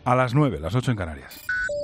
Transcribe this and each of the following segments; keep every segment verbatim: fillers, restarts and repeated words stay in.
A las nueve, las ocho en Canarias.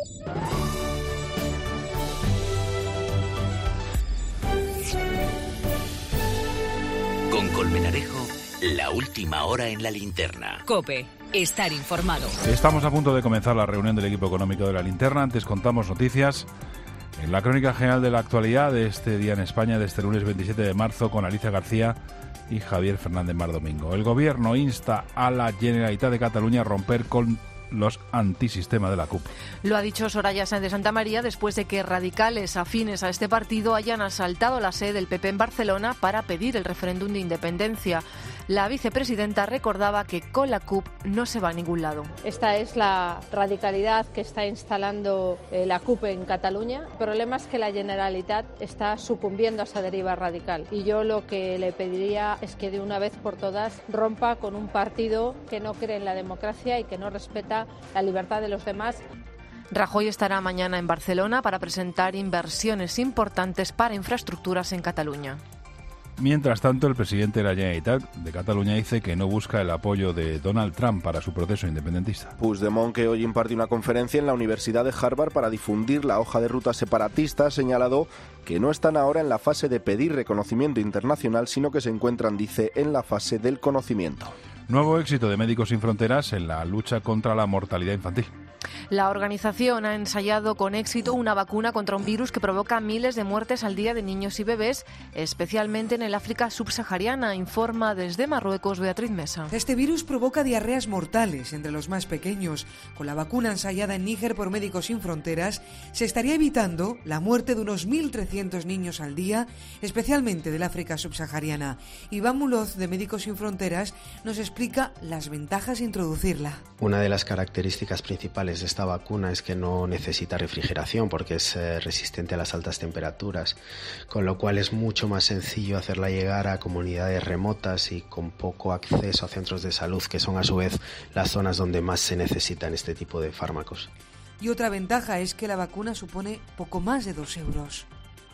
Con Colmenarejo, la última hora en la linterna. COPE, estar informado. Estamos a punto de comenzar la reunión del equipo económico de la linterna. Antes contamos noticias en la crónica general de la actualidad de este día en España, de este lunes veintisiete de marzo, con Alicia García y Javier Fernández Mar Domingo. El gobierno insta a la Generalitat de Cataluña a romper con los antisistema de la C U P. Lo ha dicho Soraya Sáenz de Santamaría después de que radicales afines a este partido hayan asaltado la sede del P P en Barcelona para pedir el referéndum de independencia. La vicepresidenta recordaba que con la C U P no se va a ningún lado. Esta es la radicalidad que está instalando eh, la C U P en Cataluña. El problema es que la Generalitat está sucumbiendo a esa deriva radical. Y yo lo que le pediría es que de una vez por todas rompa con un partido que no cree en la democracia y que no respeta la libertad de los demás. Rajoy estará mañana en Barcelona para presentar inversiones importantes para infraestructuras en Cataluña. Mientras tanto, el presidente de la Generalitat de Cataluña dice que no busca el apoyo de Donald Trump para su proceso independentista. Puigdemont, que hoy imparte una conferencia en la Universidad de Harvard para difundir la hoja de ruta separatista, ha señalado que no están ahora en la fase de pedir reconocimiento internacional, sino que se encuentran, dice, en la fase del conocimiento. Nuevo éxito de Médicos Sin Fronteras en la lucha contra la mortalidad infantil. La organización ha ensayado con éxito una vacuna contra un virus que provoca miles de muertes al día de niños y bebés, especialmente en el África subsahariana, informa desde Marruecos Beatriz Mesa. Este virus provoca diarreas mortales entre los más pequeños. Con la vacuna ensayada en Níger por Médicos Sin Fronteras, se estaría evitando la muerte de unos mil trescientos niños al día, especialmente del África subsahariana. Iván Muloz, de Médicos Sin Fronteras, nos explica las ventajas de introducirla. Una de las características principales de esta vacuna es que no necesita refrigeración porque es eh, resistente a las altas temperaturas, con lo cual es mucho más sencillo hacerla llegar a comunidades remotas y con poco acceso a centros de salud, que son a su vez las zonas donde más se necesitan este tipo de fármacos. Y otra ventaja es que la vacuna supone poco más de dos euros.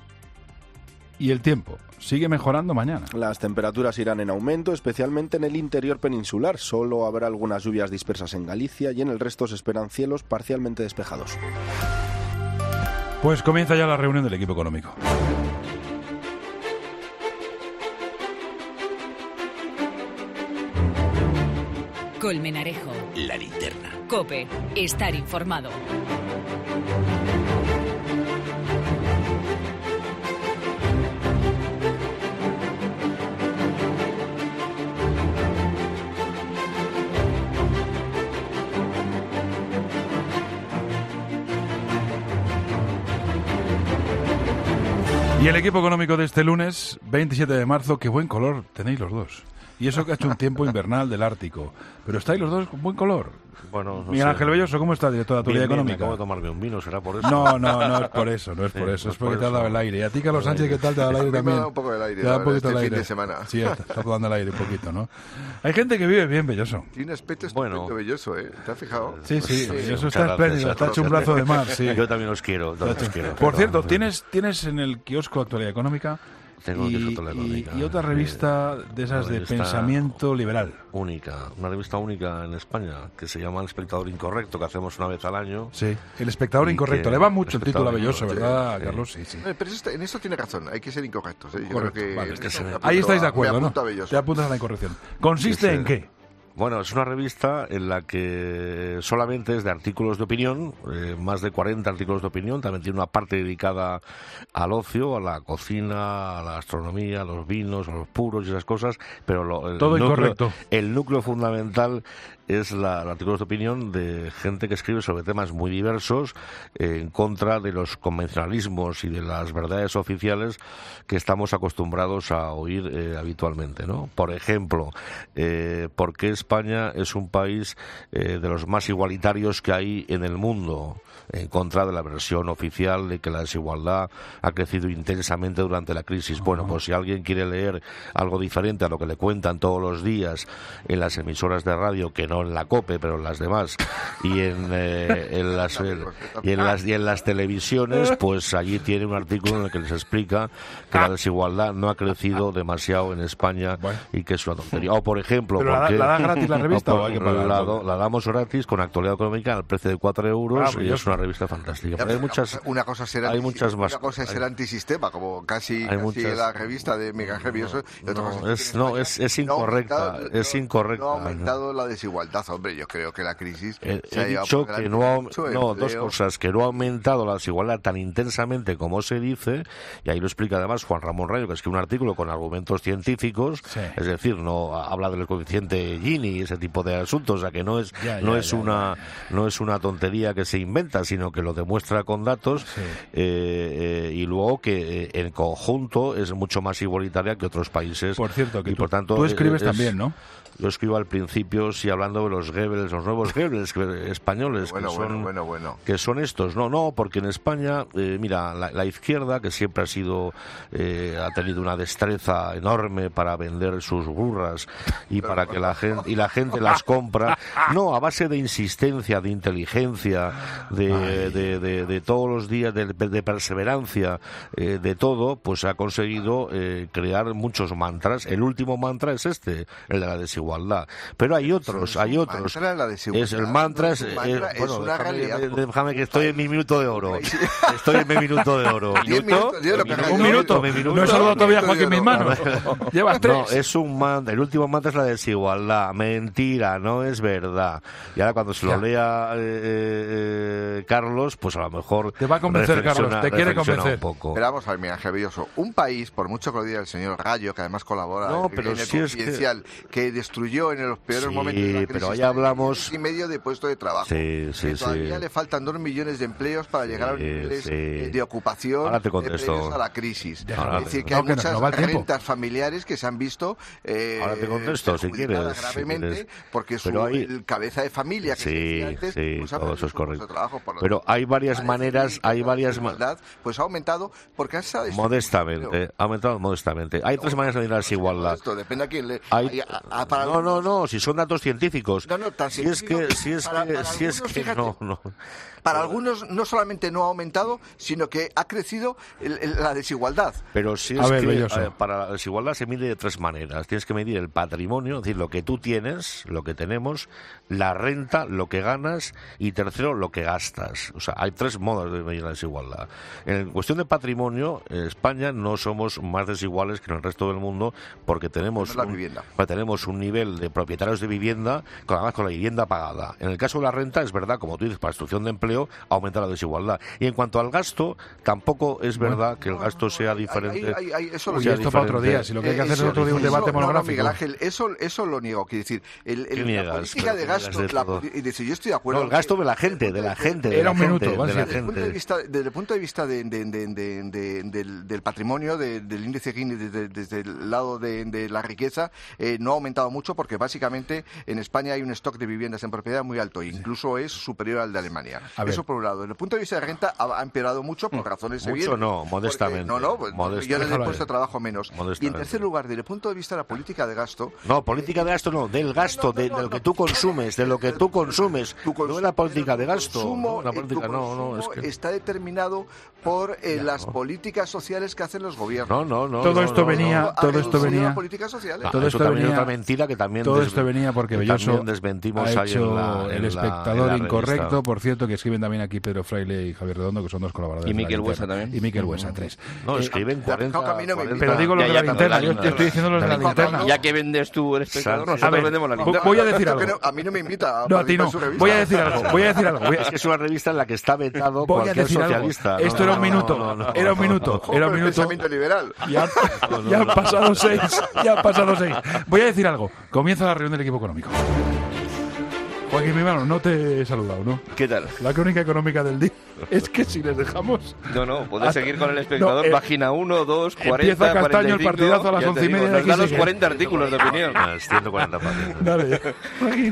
Y el tiempo sigue mejorando mañana. Las temperaturas irán en aumento, especialmente en el interior peninsular. Solo habrá algunas lluvias dispersas en Galicia y en el resto se esperan cielos parcialmente despejados. Pues comienza ya la reunión del equipo económico. Colmenarejo, la linterna. COPE, estar informado. Y el equipo económico de este lunes, veintisiete de marzo, qué buen color tenéis los dos. Y eso que ha hecho un tiempo invernal del Ártico. Pero estáis los dos con buen color. Bueno, no Miguel sé. Ángel Belloso, ¿cómo está, director de Actualidad Bien, bien, Económica? me acabo de tomarme un vino, ¿será por eso? No, no, no es por eso, no es Sí, por eso, no es porque por te ha dado eso. el aire. Y a ti, Carlos El Sánchez, aire. ¿qué tal? Te ha dado el aire A mí me también. ha dado un poco el aire, Te da la un verdad, poquito el este aire. fin de semana. Sí, está, está dando el aire un poquito, ¿no? Hay gente que vive bien, Belloso. Tiene un aspecto Bueno. estupendo, Belloso, ¿eh? ¿Te has fijado? Sí, sí, Sí, Belloso muchas está gracias. espléndido, está hecho un brazo de mar, sí. Yo también os quiero, también os quiero. Por cierto, Pero- ¿tienes, tienes en el kiosco Actualidad Económica Tengo y, el kiosco Actualidad y- Económica. y otra revista de esas Una de revista pensamiento liberal? Única, una revista única en España que se llama El Espectador Incorrecto, que hacemos una vez al año. Sí, El Espectador Y Incorrecto. que- Le va mucho el título a Espectador Belloso, Incorrecto, ¿verdad, sí, Carlos? Sí, sí. Eh, Pero eso, en eso tiene razón, hay que ser incorrectos. ¿eh? Yo Correcto, creo que vale, en es que eso se me ve. apunto Ahí estáis de a- acuerdo, me ¿no? apunto a Belloso. Te apuntas a la incorrección. ¿Consiste Sí, sí. en qué? Bueno, es una revista en la que solamente es de artículos de opinión, eh, más de cuarenta artículos de opinión, también tiene una parte dedicada al ocio, a la cocina, a la astronomía, a los vinos, a los puros y esas cosas, pero lo, el, Todo núcleo, incorrecto. el núcleo fundamental es la, los artículos de opinión de gente que escribe sobre temas muy diversos, eh, en contra de los convencionalismos y de las verdades oficiales que estamos acostumbrados a oír eh, habitualmente, ¿no? Por ejemplo, eh, ¿por qué España es un país eh, de los más igualitarios que hay en el mundo? En contra de la versión oficial de que la desigualdad ha crecido intensamente durante la crisis. Bueno, pues si alguien quiere leer algo diferente a lo que le cuentan todos los días en las emisoras de radio, que no en la COPE, pero en las demás, y en, eh, en las eh, y en las y en las televisiones, pues allí tiene un artículo en el que les explica que la desigualdad no ha crecido demasiado en España Bueno. y que es una tontería. O por ejemplo, Pero la, ¿por qué? la da gratis la revista o hay que pagar? La, la damos gratis con actualidad económica al precio de cuatro euros ah, y es una revista fantástica. Ya, pero hay muchas, una cosa es ser, hay anti, muchas más, una cosa es ser hay, antisistema, como casi, casi muchas, la revista de Miguel Ángel Villoso. No, no, es, no es, es incorrecta. No es incorrecta. No ha aumentado la desigualdad, hombre. Yo creo que la crisis. He, se he ha dicho que no ha, no, dos cosas, que no ha aumentado la desigualdad tan intensamente como se dice, y ahí lo explica además Juan Ramón Rayo, que escribe un artículo con argumentos científicos, sí. Es decir, no habla del coeficiente Gini y ese tipo de asuntos, o sea que no es ya, no ya, es ya, una ya. no es una tontería que se inventa, sino que lo demuestra con datos, sí. eh, eh, y luego que eh, en conjunto es mucho más igualitaria que otros países. Por cierto, que y tú, por tanto tú escribes es, también, ¿no? Yo escribo al principio, sí, hablando de los Goebbels, los nuevos Goebbels españoles, bueno, que, son, bueno, bueno, bueno. que son estos. No, no, porque en España, eh, mira, la, la izquierda, que siempre ha sido, eh, ha tenido una destreza enorme para vender sus burras y para que la gente, y la gente las compra, no, a base de insistencia, de inteligencia, de, de, de, de todos los días, de, de perseverancia, eh, de todo, pues ha conseguido eh, crear muchos mantras. El último mantra es este, el de la desigualdad. Igualdad. Pero hay otros, hay otros. Mantra, la es el mantra, es, es, mantra es bueno, es una déjame, realidad. Déjame que estoy en mi minuto de oro. Estoy en mi minuto de oro. ¿Minuto? Un minuto. No he saludado todavía a Joaquín mis manos. Llevas tres. No, es un mantra. El último mantra es la desigualdad. Mentira, no es verdad. Y ahora cuando se lo lea eh, eh, Carlos, pues a lo mejor te va a convencer, Carlos. Te quiere convencer. Un poco. Pero vamos a ver, Miguel Villoso. Un país, por mucho que lo diga el señor Gallo, que además colabora no, en, pero en el si Confidencial, es que... que destruyó en los peores sí, momentos de la crisis, pero ahí hablamos y medio de puesto de trabajo. Sí, sí, que todavía sí. le faltan dos millones de empleos para sí, llegar a los niveles sí. de ocupación Ahora te previos a la crisis. Ahora es decir, que no, hay que muchas no, no rentas familiares que se han visto eh, Ahora te contesto, si quieres, gravemente si quieres. porque su hay... el cabeza de familia que sí, se decía antes, sí, pues, todo eso es correcto. Trabajo, por pero hay varias maneras, hay varias maneras. Pues ha aumentado porque ha modestamente, ha aumentado modestamente. Hay no, tres maneras de medir la desigualdad. Esto depende a quién le. Hay... A, a, para no, no, no, si son datos científicos. No, no, tan si es que, si es para, que, para si algunos, es que, fíjate, no, no. Para algunos no solamente no ha aumentado, sino que ha crecido el, el, la desigualdad. Pero si es a ver, que Belloso. para la desigualdad se mide de tres maneras. Tienes que medir el patrimonio, es decir, lo que tú tienes, lo que tenemos, la renta, lo que ganas, y tercero, lo que gastas. O sea, hay tres modos de medir la desigualdad. En cuestión de patrimonio, en España no somos más desiguales que en el resto del mundo porque tenemos, la un, vivienda. tenemos un nivel de propietarios de vivienda, con, además con la vivienda pagada. En el caso de la renta, es verdad, como tú dices, para destrucción de empleo, aumenta la desigualdad. Y en cuanto al gasto, tampoco es verdad bueno, que el gasto sea diferente. Hay, hay, hay, eso Uy, esto para otro día. Si lo que hay que hacer es otro día un debate eso, monográfico. No, no, Miguel Ángel, eso, eso lo niego. Quiero decir, el, el, niegas, la política de gasto, de la, y dice, yo estoy de acuerdo. No, el gasto de la gente, de la gente. Era un minuto, gente, de la desde, gente. El punto de vista, desde el punto de vista de, de, de, de, de, del, del patrimonio, de, del índice Gini, desde, desde el lado de, de la riqueza, eh, no ha aumentado mucho porque básicamente en España hay un stock de viviendas en propiedad muy alto, incluso es superior al de Alemania. Eso por un lado. Desde el punto de vista de renta ha, ha empeorado mucho por razones evidentes. Mucho no, modestamente. Porque, no, no, pues, millones de puestos de trabajo menos. Y en tercer lugar, desde el punto de vista de la política de gasto... No, política de gasto no, del gasto, no, no, no, de, de lo que tú consumes, de lo que tú consumes. Tu consumo, no de la política de gasto. Consumo, no, la política, no, no, es que... está determinado por eh, las no. políticas sociales que hacen los gobiernos. No, no, no. Todo no, esto no, venía... No, todo esto venía... políticas sociales. Ah, todo esto esto también venía, es otra mentira que también... Todo des, esto venía porque Belloso desmentimos ha ahí hecho en la, en El la, Espectador en la Incorrecto, revista. Por cierto, que escriben también aquí Pedro Fraile y Javier Redondo, que son dos colaboradores. Y Miquel Buesa también. Y Miquel Buesa, tres. No, eh, escriben cuarenta, cuarenta. Pero digo los de la linterna, yo estoy diciendo los de la linterna. Ya que vendes tú El Espectador, nosotros a ver, vendemos la linterna. Voy a decir algo. A mí no me invita a No, a ti no. Voy a decir algo, voy a decir algo. Es que es una revista en la que está vetado voy cualquier a decir socialista. Algo. Esto no, era un minuto, no, no, no, era un minuto, era un minuto. Pensamiento liberal. Ya, ya han pasado seis, ya han pasado seis. Voy a decir algo. Comienza la reunión del equipo económico. Joaquín, mi hermano, no te he saludado, ¿no? ¿Qué tal? La crónica económica del día. Es que si les dejamos... No, no, puedes hasta... seguir con El Espectador, no, eh, página uno, dos, cuarenta, empieza Castaño cuarenta y cinco, el partidazo a las once y media. Nos da los cuarenta artículos de opinión. ciento cuarenta páginas. Dale, ya. Joaquín.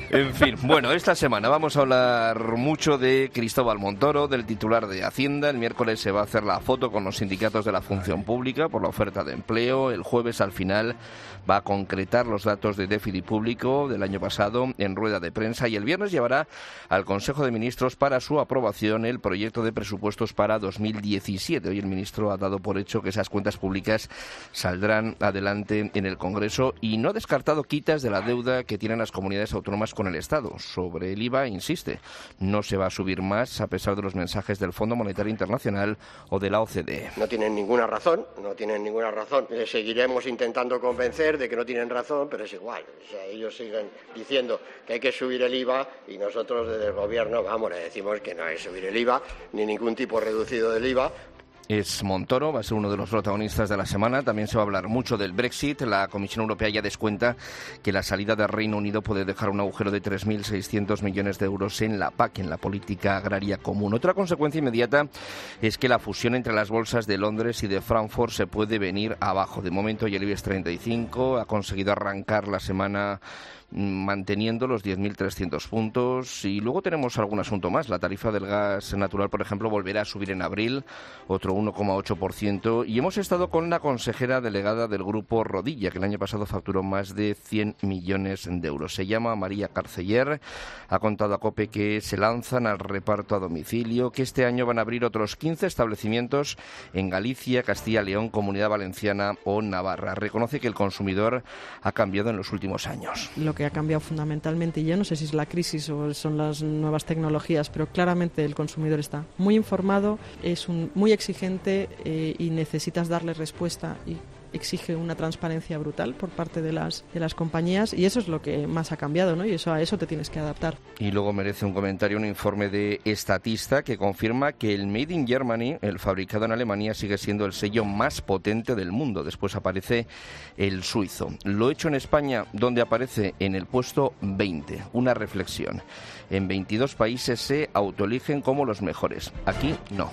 En fin, bueno, esta semana vamos a hablar mucho de Cristóbal Montoro, del titular de Hacienda. El miércoles se va a hacer la foto con los sindicatos de la función pública por la oferta de empleo. El jueves, al final, va a concretar los datos de déficit público del año pasado en rueda de prensa y el viernes llevará al Consejo de Ministros para su aprobación el proyecto de presupuestos para dos mil diecisiete. Hoy el ministro ha dado por hecho que esas cuentas públicas saldrán adelante en el Congreso y no ha descartado quitas de la deuda que tienen las comunidades autónomas con el Estado. Sobre el I V A, insiste, no se va a subir más a pesar de los mensajes del Fondo Monetario Internacional o de la O C D E. No tienen ninguna razón, no tienen ninguna razón. Les seguiremos intentando convencer de que no tienen razón, pero es igual. O sea, ellos siguen diciendo que hay que subir el I V A y nosotros desde el Gobierno, vamos, le decimos que no hay que subir el I V A ni ningún tipo reducido del I V A. Es Montoro, va a ser uno de los protagonistas de la semana. También se va a hablar mucho del Brexit. La Comisión Europea ya descuenta que la salida del Reino Unido puede dejar un agujero de tres mil seiscientos millones de euros en la P A C, en la Política Agraria Común. Otra consecuencia inmediata es que la fusión entre las bolsas de Londres y de Frankfurt se puede venir abajo. De momento, ya el IBEX treinta y cinco ha conseguido arrancar la semana manteniendo los diez mil trescientos puntos. Y luego tenemos algún asunto más. La tarifa del gas natural, por ejemplo, volverá a subir en abril, otro uno coma ocho por ciento. Y hemos estado con la consejera delegada del Grupo Rodilla, que el año pasado facturó más de cien millones de euros. Se llama María Carceller. Ha contado a COPE que se lanzan al reparto a domicilio, que este año van a abrir otros quince establecimientos en Galicia, Castilla, León, Comunidad Valenciana o Navarra. Reconoce que el consumidor ha cambiado en los últimos años. Lo que ha cambiado fundamentalmente, y yo no sé si es la crisis o son las nuevas tecnologías, pero claramente el consumidor está muy informado, es un, muy exigente eh, y necesitas darle respuesta y exige una transparencia brutal por parte de las de las compañías y eso es lo que más ha cambiado, ¿no? Y eso a eso te tienes que adaptar. Y luego merece un comentario un informe de Statista que confirma que el Made in Germany, el fabricado en Alemania, sigue siendo el sello más potente del mundo. Después aparece el suizo. Lo hecho en España, donde aparece en el puesto veinte. Una reflexión. En veintidós países se autoeligen como los mejores. Aquí no.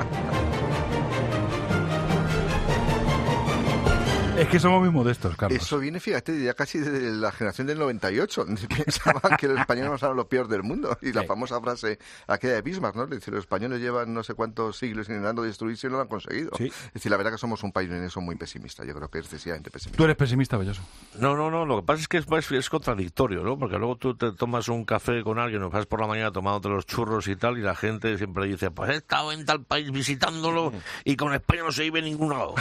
Es que somos muy modestos, Carlos. Eso viene, fíjate, ya casi de la generación del noventa y ocho. Pensaban que los españoles eran los peores del mundo. Y la sí. famosa frase aquella de Bismarck, ¿no? Dice, los españoles llevan no sé cuántos siglos intentando destruirse y no lo han conseguido. Sí. Es decir, la verdad que somos un país en eso muy pesimista. Yo creo que es excesivamente pesimista. ¿Tú eres pesimista, Belloso? No, no, no. Lo que pasa es que es, es contradictorio, ¿no? Porque luego tú te tomas un café con alguien, o vas por la mañana tomándote los churros y tal, y la gente siempre dice, pues he estado en tal país visitándolo y con España no se vive en ningún lado.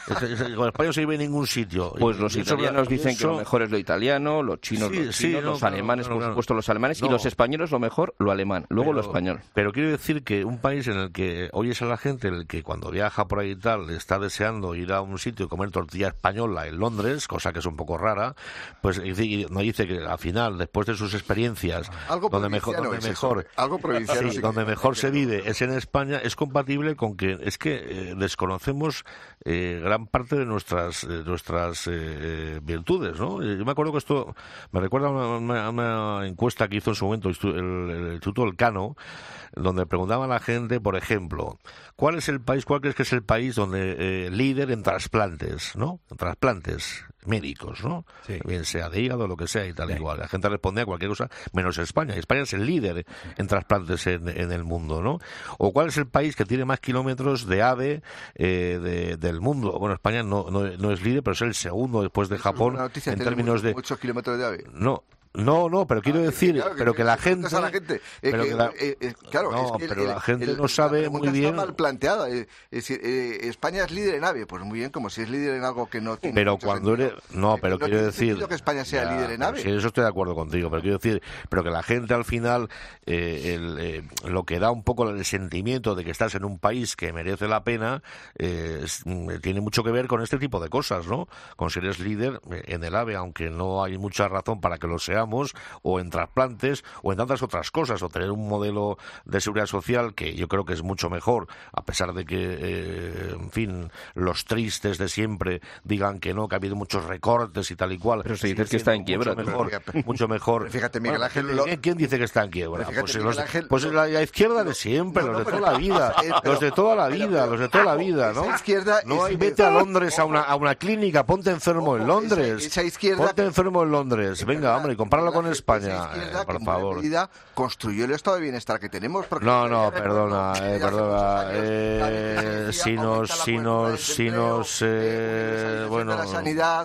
Con España no se vive en ningún sitio. Pues los italianos dicen que lo mejor es lo italiano, los chinos sí, los chinos, sí, no, los alemanes, no, no, no, por supuesto, los alemanes, no. Y los españoles lo mejor, lo alemán, luego pero, lo español. Pero quiero decir que un país en el que oyes a la gente, en el que cuando viaja por ahí y tal, está deseando ir a un sitio y comer tortilla española en Londres, cosa que es un poco rara, pues no dice que al final, después de sus experiencias, algo donde mejor, donde es mejor, eso, algo provinciano, sí, sí, donde mejor se vive es en España, es compatible con que es que eh, desconocemos eh, gran parte de nuestras, de nuestras eh, virtudes, ¿no? Yo me acuerdo que esto me recuerda a una, una, una encuesta que hizo en su momento el, el, el Instituto Elcano, donde preguntaban a la gente, por ejemplo, ¿cuál es el país, cuál crees que es el país donde eh, líder en trasplantes, ¿no? En trasplantes médicos, ¿no? Sí. Bien sea de hígado, lo que sea y tal, sí. Igual. La gente respondía a cualquier cosa, menos España. España es el líder en trasplantes en, en el mundo, ¿no? O ¿cuál es el país que tiene más kilómetros de AVE eh, de, del mundo? Bueno, España no, no, no es líder, pero es el segundo después de Japón noticia, en términos de... muchos kilómetros de AVE. No. No, no, pero quiero ah, decir, claro, que, pero que, que la gente, a la gente pero que, que la, eh, eh, claro, no, es que pero el, la gente el, no sabe la muy bien. Está mal planteada, es decir, eh, España es líder en AVE, pues muy bien, como si es líder en algo que no tiene. Pero cuando eres, no, pero no quiero decir que España sea ya, líder en AVE. Sí, eso estoy de acuerdo contigo, pero quiero decir, pero que la gente al final eh, el, eh, lo que da un poco el sentimiento de que estás en un país que merece la pena eh, es, tiene mucho que ver con este tipo de cosas, ¿no? Con si eres líder en el AVE, aunque no hay mucha razón para que lo seamos, o en trasplantes o en tantas otras cosas, o tener un modelo de seguridad social que yo creo que es mucho mejor, a pesar de que, eh, en fin, los tristes de siempre digan que no, que ha habido muchos recortes y tal y cual. Pero se dice que está en quiebra. Mucho mejor. Mucho mejor. Pero fíjate, Miguel Ángel... Bueno, lo... ¿Quién dice que está en quiebra? Fíjate, pues Miguel los, Ángel, pues lo... la, la izquierda de siempre, no, no, los de toda la vida, pero, los de toda la vida, pero, pero, los de toda la vida, ¿no? Izquierda no es... vete a Londres a una, a una clínica, ponte enfermo Ojo, en Londres. Esa, esa izquierda... Ponte enfermo en Londres. Venga, hombre, con compararlo con España, izquierda, eh, por que favor. En medida construyó el estado de bienestar que tenemos. Porque No, no, perdona, eh, perdona. Eh, si nos, si nos, si nos, eh, bueno, la sanidad,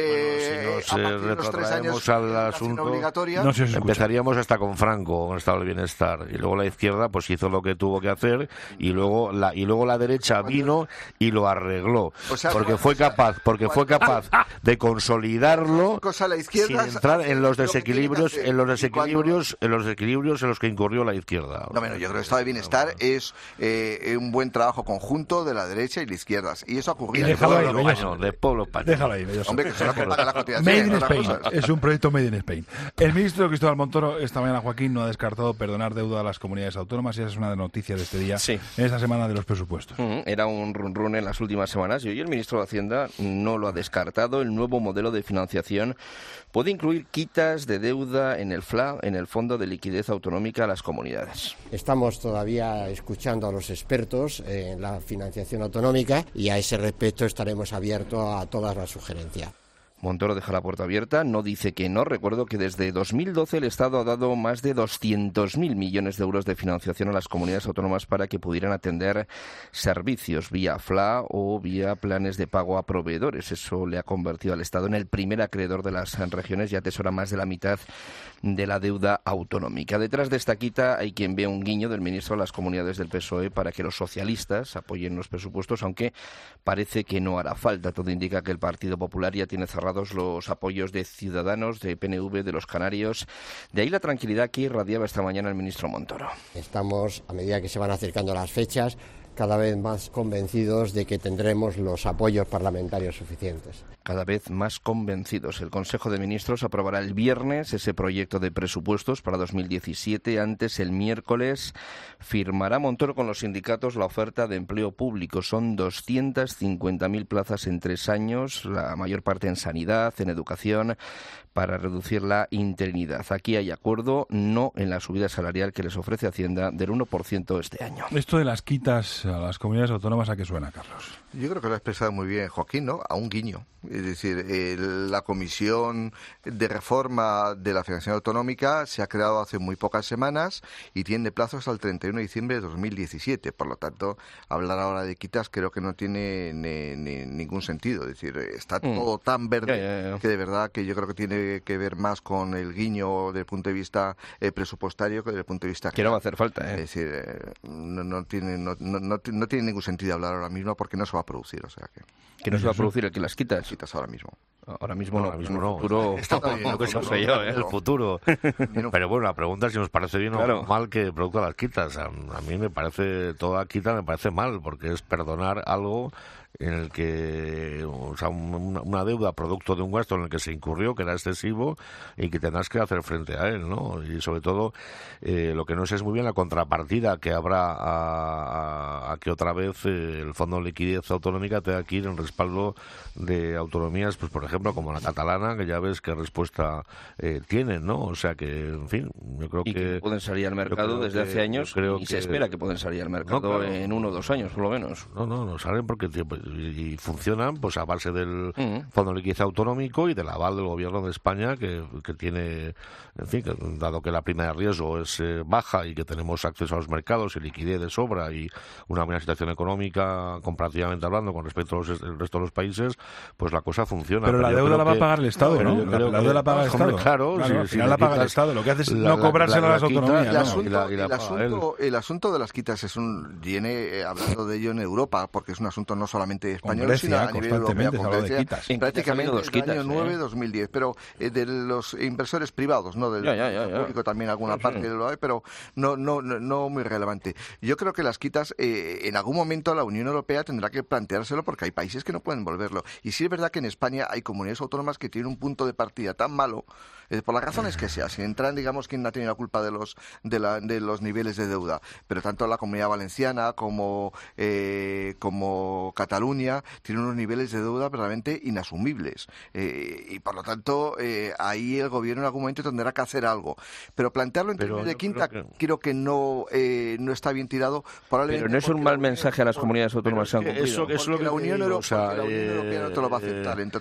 eh, bueno, si nos eh, retrotraemos al asunto, no se empezaríamos hasta con Franco, con el estado del bienestar, y luego la izquierda pues hizo lo que tuvo que hacer, y luego la y luego la derecha vino y lo arregló, o sea, porque fue capaz, porque fue capaz de consolidarlo sin entrar en los desequilibrios, en los desequilibrios, en los desequilibrios en los que incurrió la izquierda. No, bueno, yo creo que el estado de bienestar es eh, un buen trabajo conjunto de la derecha y la izquierda, y eso ha ocurrido. Y déjalo ahí, Belloso, de pueblo español. Déjalo ahí, Belloso. Hombre, que son los que pagan la cotización. Made in Spain. Es un proyecto Made in Spain. El ministro Cristóbal Montoro, esta mañana, Joaquín, no ha descartado perdonar deuda a las comunidades autónomas, y esa es una de las noticias de este día, sí. en esta semana de los presupuestos. Mm, era un run run en las últimas semanas, y hoy el ministro de Hacienda no lo ha descartado. El nuevo modelo de financiación puede incluir quitas de deuda en el F L A, en el Fondo de Liquidez Autonómica a las comunidades. Estamos todavía escuchando a los expertos en la financiación autonómica, y a ese respecto estaremos abiertos a todas las sugerencias. Montoro deja la puerta abierta, no dice que no. Recuerdo que desde dos mil doce el Estado ha dado más de doscientos mil millones de euros de financiación a las comunidades autónomas para que pudieran atender servicios vía F L A o vía planes de pago a proveedores. Eso le ha convertido al Estado en el primer acreedor de las regiones y atesora más de la mitad de la deuda autonómica. Detrás de esta quita hay quien ve un guiño del ministro a las comunidades del P S O E para que los socialistas apoyen los presupuestos, aunque parece que no hará falta. Todo indica que el Partido Popular ya tiene cerrado los apoyos de Ciudadanos, de P N V, de los canarios. De ahí la tranquilidad que irradiaba esta mañana el ministro Montoro. Estamos, a medida que se van acercando las fechas, cada vez más convencidos de que tendremos los apoyos parlamentarios suficientes. Cada vez más convencidos. El Consejo de Ministros aprobará el viernes ese proyecto de presupuestos para dos mil diecisiete. Antes, el miércoles, firmará Montoro con los sindicatos la oferta de empleo público. Son doscientas cincuenta mil plazas en tres años, la mayor parte en sanidad, en educación, para reducir la interinidad. Aquí hay acuerdo, no en la subida salarial que les ofrece Hacienda del uno por ciento este año. Esto de las quitas a las comunidades autónomas, ¿a qué suena, Carlos? Yo creo que lo ha expresado muy bien Joaquín, ¿no? A un guiño. Es decir, eh, la Comisión de Reforma de la Financiación Autonómica se ha creado hace muy pocas semanas y tiene plazos hasta el treinta y uno de diciembre de dos mil diecisiete. Por lo tanto, hablar ahora de quitas creo que no tiene ni, ni, ningún sentido. Es decir, está mm. todo tan verde yeah, yeah, yeah. que de verdad que yo creo que tiene que ver más con el guiño desde el punto de vista eh, presupuestario que desde el punto de vista... Que no va a hacer falta, ¿eh? Es decir, eh, no, no, tiene, no, no, no, no tiene ningún sentido hablar ahora mismo porque no se va a producir, o sea que... ¿Que no se va a producir el que las quitas? Quitas ahora mismo. Ahora mismo no, ahora mismo no. El futuro, Está bien, no, no sé yo, ¿eh? El futuro. Pero bueno, la pregunta es si nos parece bien claro. o mal que produzca las quitas. A, a mí me parece, toda quita me parece mal, porque es perdonar algo en el que, o sea, una, una deuda producto de un gasto en el que se incurrió, que era excesivo y que tendrás que hacer frente a él, ¿no? Y sobre todo, eh, lo que no sé es muy bien la contrapartida que habrá a, a, a que otra vez eh, el Fondo de Liquidez Autonómica tenga que ir en respaldo de autonomías, pues por ejemplo, como la catalana, que ya ves qué respuesta eh, tienen, ¿no? O sea que, en fin, yo creo y que... que pueden salir al mercado desde que, hace años creo y que... se espera que pueden salir al mercado no, claro. en uno o dos años, por lo menos. No, no, no salen porque... Y, y funcionan pues a base del uh-huh. Fondo de Liquidez Autonómico y del aval del Gobierno de España que, que tiene, en fin, que, dado que la prima de riesgo es eh, baja y que tenemos acceso a los mercados y liquidez de sobra y una buena situación económica comparativamente hablando con respecto al resto de los países, pues la cosa funciona. Pero, pero la deuda la va que... a pagar el Estado, ¿no? La, la deuda la paga el Estado. Hombre, claro, claro si, al si final la paga el Estado. Lo que hace es la, no cobrárselo a las autonomías. El, asunto, y la, y la el, asunto, el asunto de las quitas es un viene eh, hablando de ello en Europa, porque es un asunto no solamente español, Grecia, sino a nivel europeo, con Grecia, de quitas. prácticamente dos desde el año ¿eh? nueve dos mil diez, pero eh, de los inversores privados, no del ya, ya, ya, ya. público también alguna sí, parte sí. lo hay, pero no, no, no, no muy relevante. Yo creo que las quitas, eh, en algún momento la Unión Europea tendrá que planteárselo porque hay países que no pueden volverlo. Y sí es verdad que en España hay comunidades autónomas que tienen un punto de partida tan malo, eh, por las razones que sea, sin entrar, digamos, quién ha tenido la culpa de los de, la, de los niveles de deuda, pero tanto la Comunidad Valenciana como eh, como Cataluña tienen unos niveles de deuda verdaderamente inasumibles eh, y por lo tanto eh, ahí el gobierno en algún momento tendrá que hacer algo, pero plantearlo en términos de quinta creo que, creo que no eh, no está bien tirado. Pero no es un mal mensaje a las comunidades autónomas que han cumplido. Eso, eso lo que la Unión Europea no te lo va a aceptar, entre otras cosas.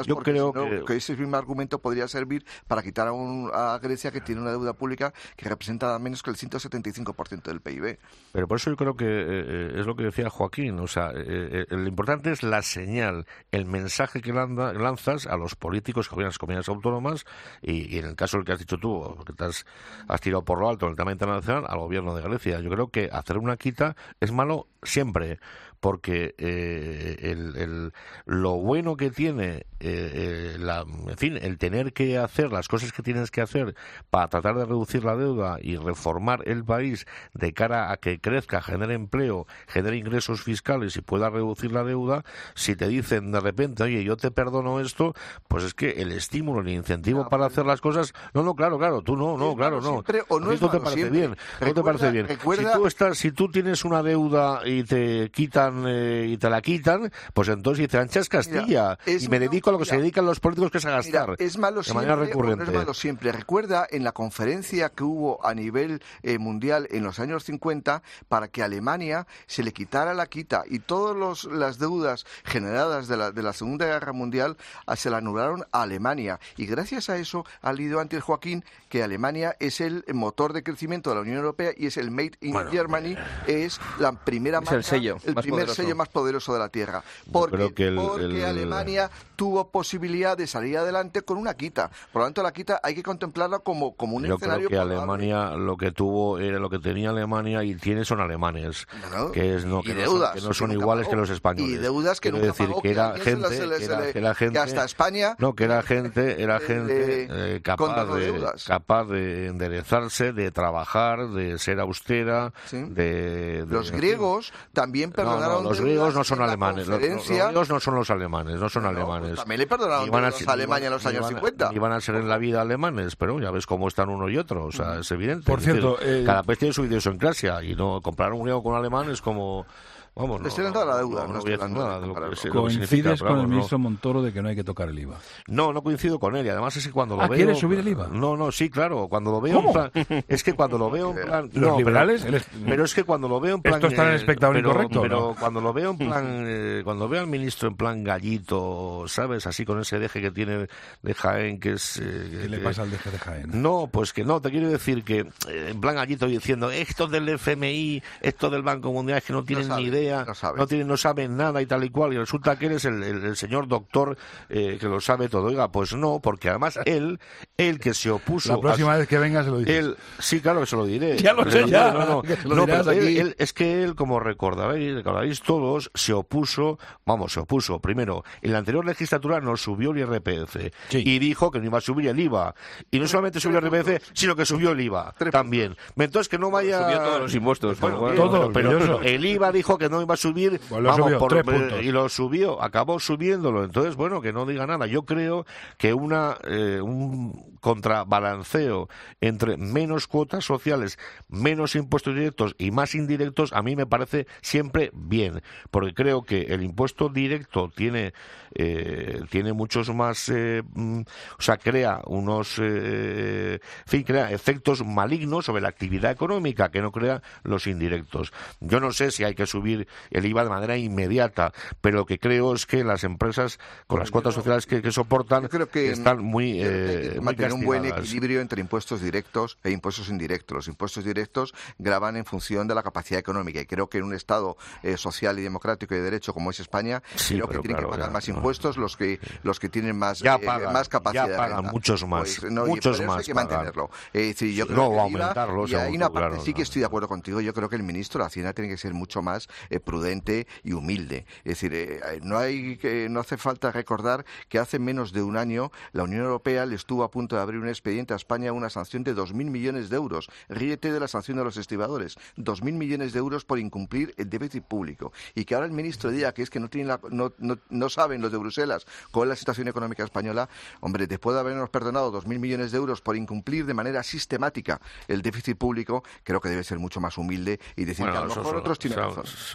cosas, yo porque creo si no, que... que ese mismo argumento podría servir para quitar a, un, a Grecia, que tiene una deuda pública que representa nada menos que el ciento setenta y cinco por ciento del P I B. Pero por eso yo creo que eh, es lo que decía Joaquín, o sea, eh, eh, lo importante es la señal, el mensaje que landa, lanzas a los políticos que gobiernan las comunidades autónomas y, y en el caso del que has dicho tú, que te has, has tirado por lo alto en el tema internacional, al gobierno de Grecia. Yo creo que hacer una quita es malo siempre, porque eh, el, el, lo bueno que tiene, eh, eh, la, en fin, el tener que hacer las cosas que tienes que hacer para tratar de reducir la deuda y reformar el país de cara a que crezca, genere empleo, genere ingresos fiscales y pueda reducir la deuda, si te dicen de repente, oye, yo te perdono esto, pues es que el estímulo, el incentivo no, para hacer las cosas, no, no, claro, claro, tú no, no, claro, no. Siempre, o no es te malo parece siempre. bien, Recuerda, no te parece bien. Recuerda... Si tú estás, si tú tienes una deuda y te quitan eh, y te la quitan, pues entonces dice Anchas Castilla, mira, y me malo, dedico a lo que mira, se dedican los políticos, que es a gastar. Mira, es malo de siempre, manera recurrente. No es malo siempre. Recuerda en la conferencia que hubo a nivel eh, mundial en los años cincuenta para que a Alemania se le quitara la quita y todas las deudas generadas de la, de la Segunda Guerra Mundial a, se la anularon a Alemania. Y gracias a eso ha leído antes Joaquín que Alemania es el motor de crecimiento de la Unión Europea y es el Made in bueno, Germany, es la primera marca, el, sello, el primer poderoso. sello más poderoso de la Tierra. Porque, que el, porque el... Alemania tuvo posibilidad de salir adelante con una quita. Por lo tanto, la quita hay que contemplarla como, como un Yo escenario creo que probable. Alemania lo que tuvo era lo que tenía Alemania y tiene son alemanes, no, no. que es no que, deudas, no son, que no son iguales pagó. que los españoles. Y deudas que Quiero nunca decir pagó, que era que gente, se le, que, se era, le, que era gente, que hasta España no, que era gente, era gente eh, eh, capaz de capaz de enderezarse, de trabajar, de ser austera, ¿sí? de, de los de, griegos también perdonaron no, no, los griegos no son alemanes, los, los griegos no son los alemanes, no son no, alemanes. También le perdonaron a, a Alemania en los años iban, cincuenta. Iban a ser en la vida alemanes, pero ya ves cómo están uno y otro, o sea, es evidente. Por cierto, es decir, eh... cada país tiene su idiosincrasia y no comparar un griego con un alemán es como Vamos, no, estoy dando la deuda. No, no, no estoy hablando nada de lo que, Coincides lo que significa, con vamos, el ministro no. Montoro de que no hay que tocar el I V A. No, no coincido con él y además es que cuando lo ah, veo... ¿quieres subir el I V A? No, no, sí, claro, cuando lo veo ¿Cómo? en plan... Es que cuando lo veo en plan... ¿Los no, liberales? Pero, pero es que cuando lo veo en plan... ¿Esto está en el espectador eh, pero, incorrecto? Pero ¿no? cuando lo veo en plan... Eh, cuando veo al ministro en plan gallito, ¿sabes? Así con ese deje que tiene de Jaén, que es... Eh, ¿Qué que, le pasa al deje de Jaén? No, pues que no, te quiero decir que eh, en plan gallito diciendo esto del F M I, esto del Banco Mundial, es que no tienen no sabe, ni idea, no, sabe. no, tienen, no saben nada y tal y cual, y resulta que él es el, el, el señor doctor eh, que lo sabe todo. Oiga, pues no, porque además él, él que se opuso... La próxima a, vez que venga se lo dices. Él, sí, claro, se lo diré. Ya lo sé, ya. No, no, lo no, pero él, él, es que él, como recordaréis, recordaréis todos, se opuso, vamos, se opuso. Primero, en la anterior legislatura nos subió el I R P F sí. y dijo que no iba a subir el I V A. Y no solamente subió el I R P F, sino que subió el I V A también. Entonces, que no vaya... Subió todos los impuestos. Bueno, bueno, todo, pero, pero el I V A dijo que no iba a subir, pues vamos, subió, por, tres puntos. y lo subió, acabó subiéndolo. Entonces, bueno, que no diga nada. Yo creo que una eh, un contrabalanceo entre menos cuotas sociales, menos impuestos directos y más indirectos, a mí me parece siempre bien, porque creo que el impuesto directo tiene eh, tiene muchos más, eh, mm, o sea, crea unos, eh, en fin, crea efectos malignos sobre la actividad económica que no crea los indirectos. Yo no sé si hay que subir el I V A de manera inmediata, pero lo que creo es que las empresas con las cuotas sociales que, que soportan creo que están muy, eh, muy mantener un buen castigadas. equilibrio entre impuestos directos e impuestos indirectos. Los impuestos directos gravan en función de la capacidad económica y creo que en un Estado eh, social y democrático y de derecho como es España, sí, creo que tienen claro, que pagar ya, más no. impuestos los que los que tienen más, ya eh, pagan, más capacidad ya pagan de renta. muchos más, Pues, no, muchos y más hay que pagan. mantenerlo. Es decir, yo Sí, creo no, que aumentarlo, y hay una parte claro, sí que no. estoy de acuerdo contigo. Yo creo que el ministro de Hacienda tiene que ser mucho más eh, prudente y humilde. Es decir, eh, no hay que no hace falta recordar que hace menos de un año la Unión Europea le estuvo a punto de abrir un expediente a España, una sanción de dos mil millones de euros. Ríete de la sanción de los estibadores. Dos mil millones de euros por incumplir el déficit público. Y que ahora el ministro diga que es que no tienen la, no, no, no saben los de Bruselas cuál es la situación económica española. Hombre, después de habernos perdonado dos mil millones de euros por incumplir de manera sistemática el déficit público, creo que debe ser mucho más humilde y decir bueno, que a lo mejor son, otros tienen son, razón. Son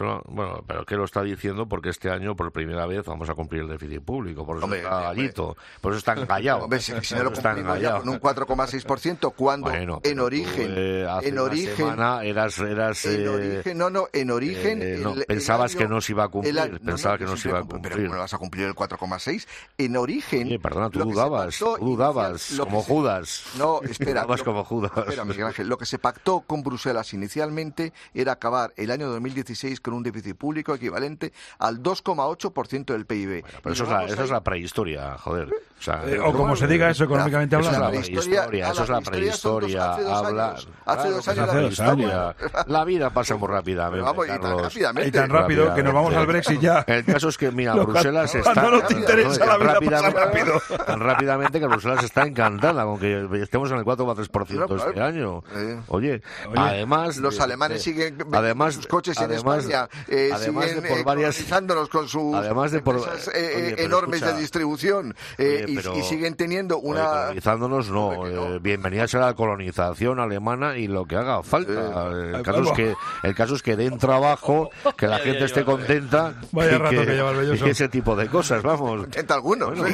Bueno, bueno, pero ¿qué lo está diciendo? Porque este año, por primera vez, vamos a cumplir el déficit público. Por eso hombre, está gallito. Por eso está engallado. Hombre, si, si no lo cumplimos ya con un cuatro coma seis por ciento, cuando bueno, en origen... Tú, eh, hace en una origen... semana eras... eras en eh, origen, no, no, en origen... Eh, no, el, pensabas el año, que no se iba a cumplir. El, pensabas no, no, que no se iba a cumplir. Pero ¿cómo vas a cumplir el cuatro coma seis? En origen... Oye, perdona, tú dudabas, tú dudabas, como se, Judas. No, espera. Dudabas lo, como Judas. Espera, Miguel Ángel, lo que se pactó con Bruselas inicialmente era acabar el año dos mil dieciséis con un déficit público equivalente al dos coma ocho por ciento del P I B. Bueno, pero eso es, la, eso es la prehistoria, joder. O, sea, eh, o como se diga eso económicamente hablando. Eso es la prehistoria, eso es la prehistoria. Habla, hace dos años, hace dos años. La vida pasa muy rápidamente, vamos, Carlos. Y tan rápidamente. Y tan rápido que nos vamos al Brexit ya. El caso es que, mira, Bruselas está... Cuando no te interesa la vida pasa rápido. Tan rápidamente que Bruselas está encantada con que estemos en el cuatro coma tres por ciento este año. Oye, además... Los alemanes siguen además sus coches además, en España, eh, además siguen de por varias, con sus además de por, empresas eh, oye, enormes escucha, de distribución eh, oye, pero, y, y siguen teniendo una... Oye, colonizándonos no, no. Eh, bienvenida será la colonización alemana y lo que haga falta. Eh, el, caso es que, el caso es que den trabajo, que la gente esté contenta Vaya y, rato que, que lleva el belloso. y que ese tipo de cosas, vamos. Contenta algunos. Bueno,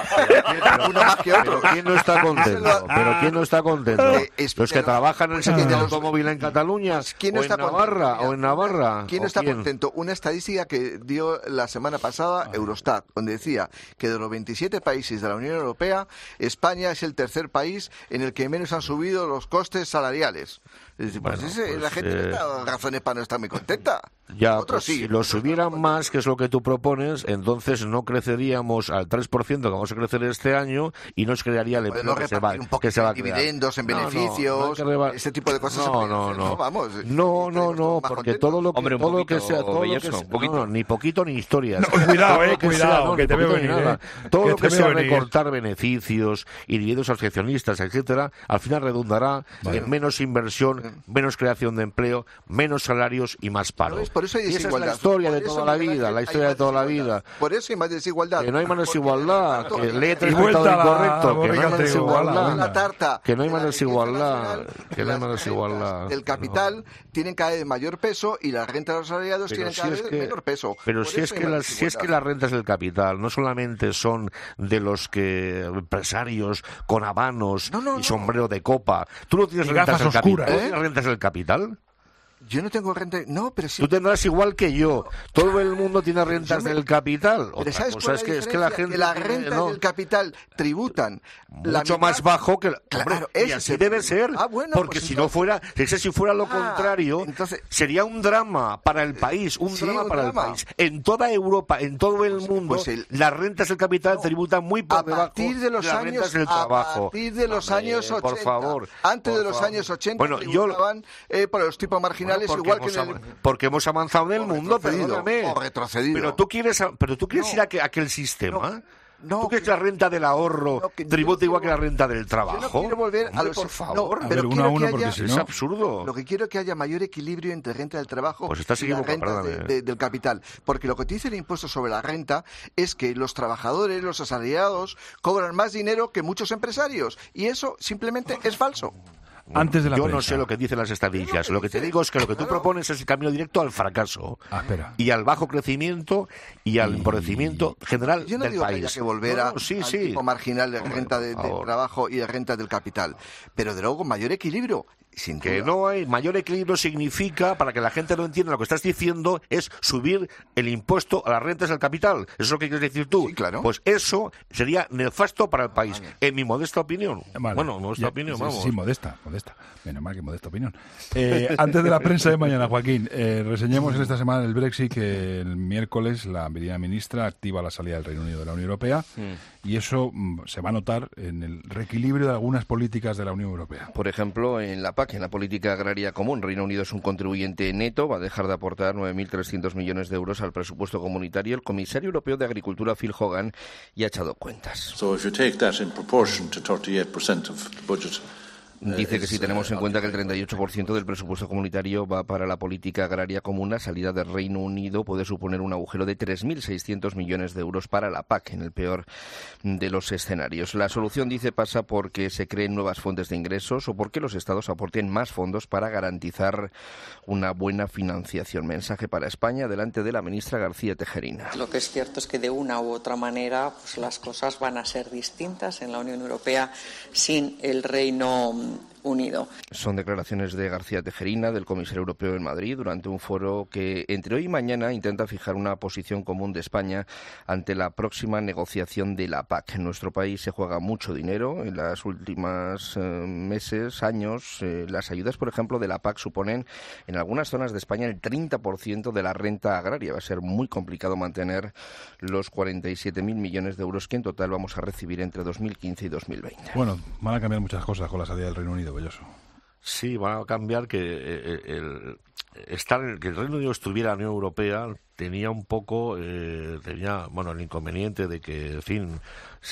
pero, uno más que otro. ¿Quién no está contento? Pero ¿quién no está contento? Eh, ¿Los que trabajan en el sector automóvil en Cataluña? ¿Quién no o está en Navarra? contento? ¿O en Navarra? ¿Quién no está quién? contento? Una estadística que dio la semana pasada Eurostat, donde decía que de los veintisiete países de la Unión Europea, España es el tercer país en el que menos han subido los costes salariales. Pues bueno, ese, pues, la gente eh... no da razones para no estar muy contenta. Ya, Otros pues, sí. si lo subieran más, que es lo que tú propones, entonces no creceríamos al tres por ciento que vamos a crecer este año y nos crearía el empleo que se va, que se va a crear. Dividendos, en beneficios, no, no, no reba... ese tipo de cosas. No, no, no. no, vamos, no, no, no porque todo lo que, Hombre, todo poquito, lo que sea, todo lo que sea, no, no, ni poquito ni historias. No, cuidado, eh, que cuidado, sea, no, que te veo venir. Eh. Todo que lo que sea venir. recortar beneficios y dividendos accionistas, etcétera, al final redundará vale. en menos inversión, menos creación de empleo, menos salarios y más paro. Por eso hay desigualdad. La historia de toda la vida, la historia de toda la vida. Por eso hay más desigualdad. Que no hay más desigualdad, que lee tres puntos incorrecto, que no hay más desigualdad, que no hay más desigualdad, que no hay más desigualdad. El capital tienen cada vez mayor peso y las rentas de los salariados tienen cada vez menor peso. Pero si es que las si es que las rentas del capital no solamente son de los que empresarios con habanos y sombrero de copa. ¿Tú no tienes rentas del capital? ¿Tú tienes rentas del capital? Yo no tengo renta. No, pero sí. Tú tendrás igual que yo. Todo el mundo tiene rentas me... del capital. Pero ¿sabes cosa es que, es que la gente. Que las rentas no. del capital tributan mucho más bajo que. La... Claro, Hombre, y así debe ser. Ah, bueno, porque pues si entonces... no fuera. Si fuera lo ah, contrario, entonces... sería un drama para el país. Un sí, drama un para drama. el país. En toda Europa, en todo el mundo, pues el... las rentas del capital no, tributan muy por debajo a partir de los las años, rentas del trabajo. A partir de los Hombre, años ochenta. Por favor. Antes por de los favor. años ochenta bueno, tributaban yo... eh, por los tipos marginales bueno, igual que en el... Porque hemos avanzado en el mundo, perdóname. O retrocedido. Pero tú quieres, pero tú quieres no, ir a, que, a aquel sistema. No. No, ¿Tú crees que la renta del ahorro no, que tributa igual que la renta del trabajo? Yo no quiero volver Hombre, a los... por favor. No, a pero ver, uno a uno, que porque haya... si es no... absurdo. Lo que quiero es que haya mayor equilibrio entre renta del trabajo pues estás y la renta de, de, del capital. Porque lo que te dice el impuesto sobre la renta es que los trabajadores, los asalariados, cobran más dinero que muchos empresarios. Y eso simplemente es falso. Antes de la Yo prensa. no sé lo que dicen las estadísticas. Lo que te digo es que lo que tú propones es el camino directo al fracaso. Ah, espera. Y al bajo crecimiento y al empobrecimiento general Yo no del digo país. que haya que volver no, no, sí, al sí. tipo marginal de Hombre, renta de, de trabajo y de renta del capital. Pero de luego mayor equilibrio. Sin que duda. no hay mayor equilibrio significa, para que la gente lo entienda, lo que estás diciendo es subir el impuesto a las rentas del capital. ¿Eso es lo que quieres decir tú? Sí, claro. Pues eso sería nefasto para el país, vale. en mi modesta opinión. Vale. Bueno, modesta ya, opinión, sí, vamos. Sí, modesta, modesta. Menos mal que modesta opinión. Eh, antes de la prensa de mañana, Joaquín, eh, reseñemos en esta semana el Brexit, que el miércoles la primera ministra activa la salida del Reino Unido de la Unión Europea mm. y eso mm, se va a notar en el reequilibrio de algunas políticas de la Unión Europea. Por ejemplo, en la P A C, en la política agraria común, Reino Unido es un contribuyente neto, va a dejar de aportar nueve mil trescientos millones de euros al presupuesto comunitario. El comisario europeo de Agricultura, Phil Hogan, ya ha echado cuentas. So if you take that in proportion to thirty-eight percent of the budget Dice es, que si tenemos en eh, cuenta que el treinta y ocho por ciento del presupuesto comunitario va para la política agraria común, la salida del Reino Unido puede suponer un agujero de tres mil seiscientos millones de euros para la P A C, en el peor de los escenarios. La solución, dice, pasa porque se creen nuevas fuentes de ingresos o porque los estados aporten más fondos para garantizar una buena financiación. Mensaje para España delante de la ministra García Tejerina. Lo que es cierto es que de una u otra manera pues las cosas van a ser distintas en la Unión Europea sin el Reino Unido. Son declaraciones de García Tejerina, del comisario europeo en Madrid, durante un foro que entre hoy y mañana intenta fijar una posición común de España ante la próxima negociación de la P A C. En nuestro país se juega mucho dinero. En las últimas eh, meses, años, eh, las ayudas, por ejemplo, de la P A C suponen en algunas zonas de España el treinta por ciento de la renta agraria. Va a ser muy complicado mantener los cuarenta y siete mil millones de euros que en total vamos a recibir entre dos mil quince y dos mil veinte. Bueno, van a cambiar muchas cosas con la salida del Reino Unido, Belloso. Sí, van a cambiar que eh, el, estar en, que el Reino Unido estuviera en la Unión Europea tenía un poco, eh, tenía, bueno, el inconveniente de que, en fin,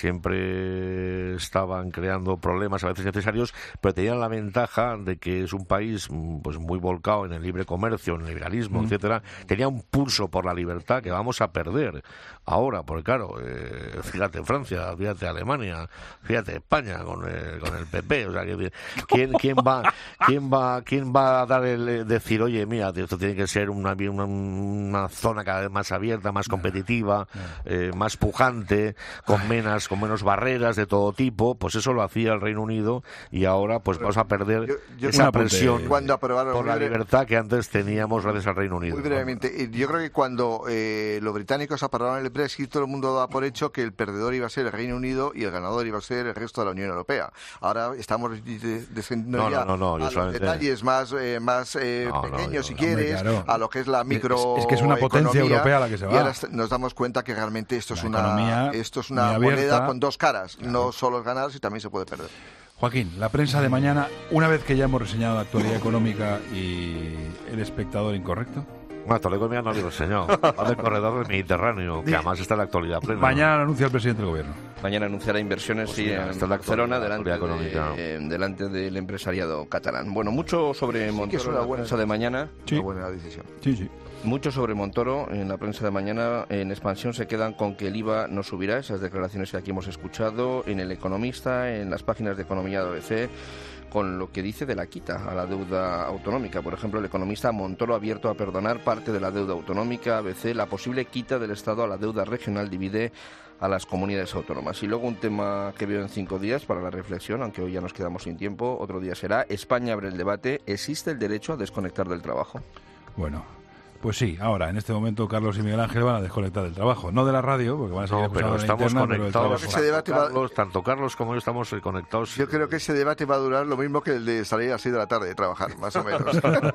siempre estaban creando problemas a veces necesarios, pero tenían la ventaja de que es un país pues muy volcado en el libre comercio, en el liberalismo, mm. etcétera. Tenía un pulso por la libertad que vamos a perder ahora, porque claro, eh, fíjate Francia, fíjate Alemania, fíjate España con el, con el P P, o sea, que, ¿quién, quién va, quién va, quién va a dar el decir, oye, mira, esto tiene que ser una, una, una zona cada vez más abierta, más competitiva, eh, más pujante, con menos con menos barreras de todo tipo? Pues eso lo hacía el Reino Unido y ahora pues vamos a perder yo, yo esa presión cuando aprobaron por la breve... libertad que antes teníamos gracias al Reino Unido. Muy brevemente, yo creo que cuando eh, los británicos aprobaron el Brexit, todo el mundo daba por hecho que el perdedor iba a ser el Reino Unido y el ganador iba a ser el resto de la Unión Europea. Ahora estamos descendiendo no, ya no, no, no, a solamente... los detalles más, eh, más eh, no, pequeños, no, yo, si quieres, hombre, claro. a lo que es la micro es, es que es una potencia europea la que se va. Y ahora nos damos cuenta que realmente esto es la una, esto es una moneda con dos caras. Claro. No solo es ganar, sino también se puede perder. Joaquín, la prensa de mañana, una vez que ya hemos reseñado la actualidad económica y el espectador incorrecto. Bueno, la económica no lo he reseñado. Va del corredor del Mediterráneo, que además está en la actualidad plena. Mañana anuncia el presidente del gobierno. Mañana anunciará inversiones pues sí, mira, en Barcelona delante, de, eh, delante del empresariado catalán. Bueno, mucho sobre Montoro sí, es una en la buena, prensa de mañana. Sí. Una buena decisión. Sí, sí. Mucho sobre Montoro en la prensa de mañana. En Expansión se quedan con que el I V A no subirá, esas declaraciones que aquí hemos escuchado. En El Economista, en las páginas de Economía de A B C, con lo que dice de la quita a la deuda autonómica. Por ejemplo, El Economista: Montoro abierto a perdonar parte de la deuda autonómica. A B C: la posible quita del Estado a la deuda regional divide a las comunidades autónomas. Y luego un tema que veo en cinco días para la reflexión, aunque hoy ya nos quedamos sin tiempo, otro día será: España abre el debate, ¿existe el derecho a desconectar del trabajo? Bueno, pues sí, ahora, en este momento, Carlos y Miguel Ángel van a desconectar del trabajo. No de la radio, porque van a seguir no, pero estamos interna, conectados. Pero ese debate Carlos, va... Tanto Carlos como yo estamos conectados. Yo creo que ese debate va a durar lo mismo que el de salir a las seis de la tarde de trabajar, más o menos.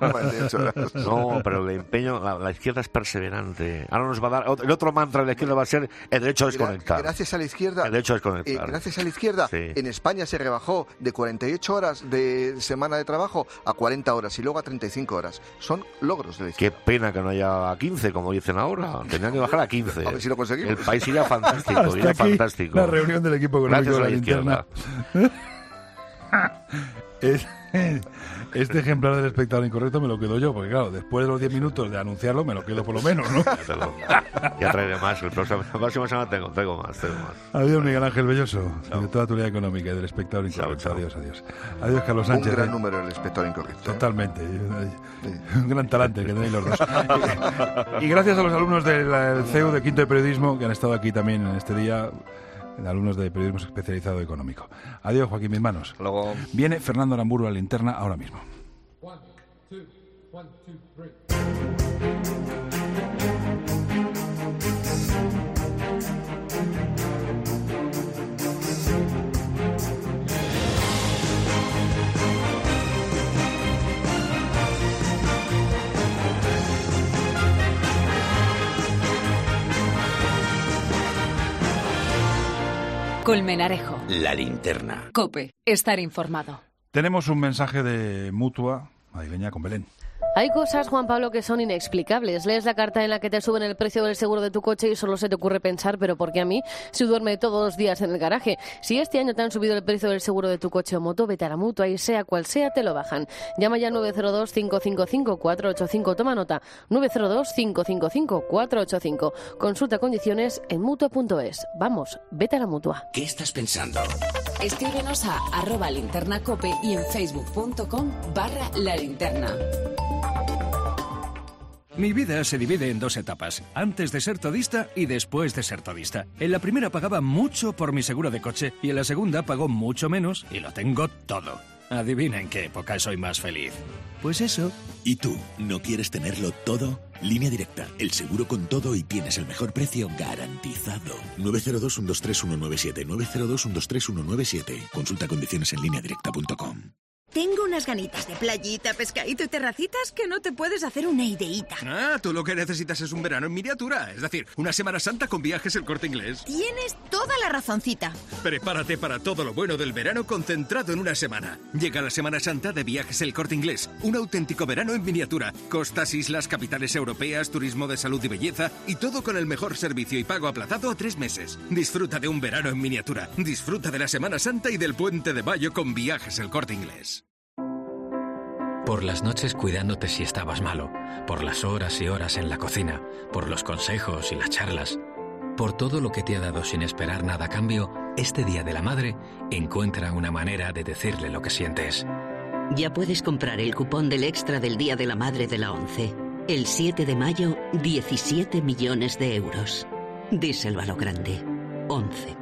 No, pero el empeño, la, la izquierda es perseverante. Ahora nos va a dar, el otro mantra de la izquierda va a ser el derecho a desconectar. Gracias a la izquierda. El derecho a desconectar. Eh, gracias a la izquierda, sí. En España se rebajó de cuarenta y ocho horas de semana de trabajo a cuarenta horas y luego a treinta y cinco horas. Son logros de la izquierda. Qué pena que no haya quince, como dicen ahora. Tendrían que bajar a quince. A ver si lo conseguimos. El país iría fantástico, iría fantástico. La reunión del equipo económico de la linterna. es, este ejemplar del espectador incorrecto me lo quedo yo, porque claro, después de los diez minutos de anunciarlo me lo quedo por lo menos, ¿no? Ya traeré más, el próximo, la próxima semana tengo, tengo más, tengo más. Adiós, Miguel Ángel Belloso, de toda la actualidad económica y del espectador incorrecto. Chao, chao. Adiós, adiós. Adiós, Carlos Sánchez. Un gran número el espectador incorrecto. Totalmente. Sí. Un gran talante que tenéis los dos. Y gracias a los alumnos del C E U de Quinto de Periodismo que han estado aquí también en este día, alumnos de periodismo especializado económico. Adiós, Joaquín, mis manos. Luego. Viene Fernando Aramburu a la linterna ahora mismo. One, two, one, two, three. Colmenarejo. La linterna. COPE. Estar informado. Tenemos un mensaje de Mutua madrileña con Belén. Hay cosas, Juan Pablo, que son inexplicables. Lees la carta en la que te suben el precio del seguro de tu coche y solo se te ocurre pensar, ¿pero por qué a mí? Si duerme todos los días en el garaje. Si este año te han subido el precio del seguro de tu coche o moto, vete a la Mutua y sea cual sea, te lo bajan. Llama ya nueve cero dos, cinco cinco cinco, cuatro ocho cinco. Toma nota. nueve cero dos, cinco cinco cinco, cuatro ocho cinco. Consulta condiciones en mutua punto es. Vamos, vete a la Mutua. ¿Qué estás pensando? Escríbenos a arroba linternacope y en facebook.com barra la linterna. Mi vida se divide en dos etapas, antes de ser todista y después de ser todista. En la primera pagaba mucho por mi seguro de coche y en la segunda pago mucho menos y lo tengo todo. Adivina en qué época soy más feliz. Pues eso. ¿Y tú, no quieres tenerlo todo? Línea Directa, el seguro con todo y tienes el mejor precio garantizado. nueve cero dos, uno dos tres, uno nueve siete, nueve cero dos, uno dos tres, uno nueve siete. Consulta condiciones en línea directa punto com. Tengo unas ganitas de playita, pescadito y terracitas que no te puedes hacer una ideita. Ah, tú lo que necesitas es un verano en miniatura. Es decir, una Semana Santa con Viajes El Corte Inglés. Tienes toda la razoncita. Prepárate para todo lo bueno del verano concentrado en una semana. Llega la Semana Santa de Viajes El Corte Inglés. Un auténtico verano en miniatura. Costas, islas, capitales europeas, turismo de salud y belleza y todo con el mejor servicio y pago aplazado a tres meses. Disfruta de un verano en miniatura. Disfruta de la Semana Santa y del Puente de Mayo con Viajes El Corte Inglés. Por las noches cuidándote si estabas malo, por las horas y horas en la cocina, por los consejos y las charlas, por todo lo que te ha dado sin esperar nada a cambio, este Día de la Madre encuentra una manera de decirle lo que sientes. Ya puedes comprar el cupón del extra del Día de la Madre de la ONCE. El siete de mayo, diecisiete millones de euros. Díselo a lo grande. ONCE.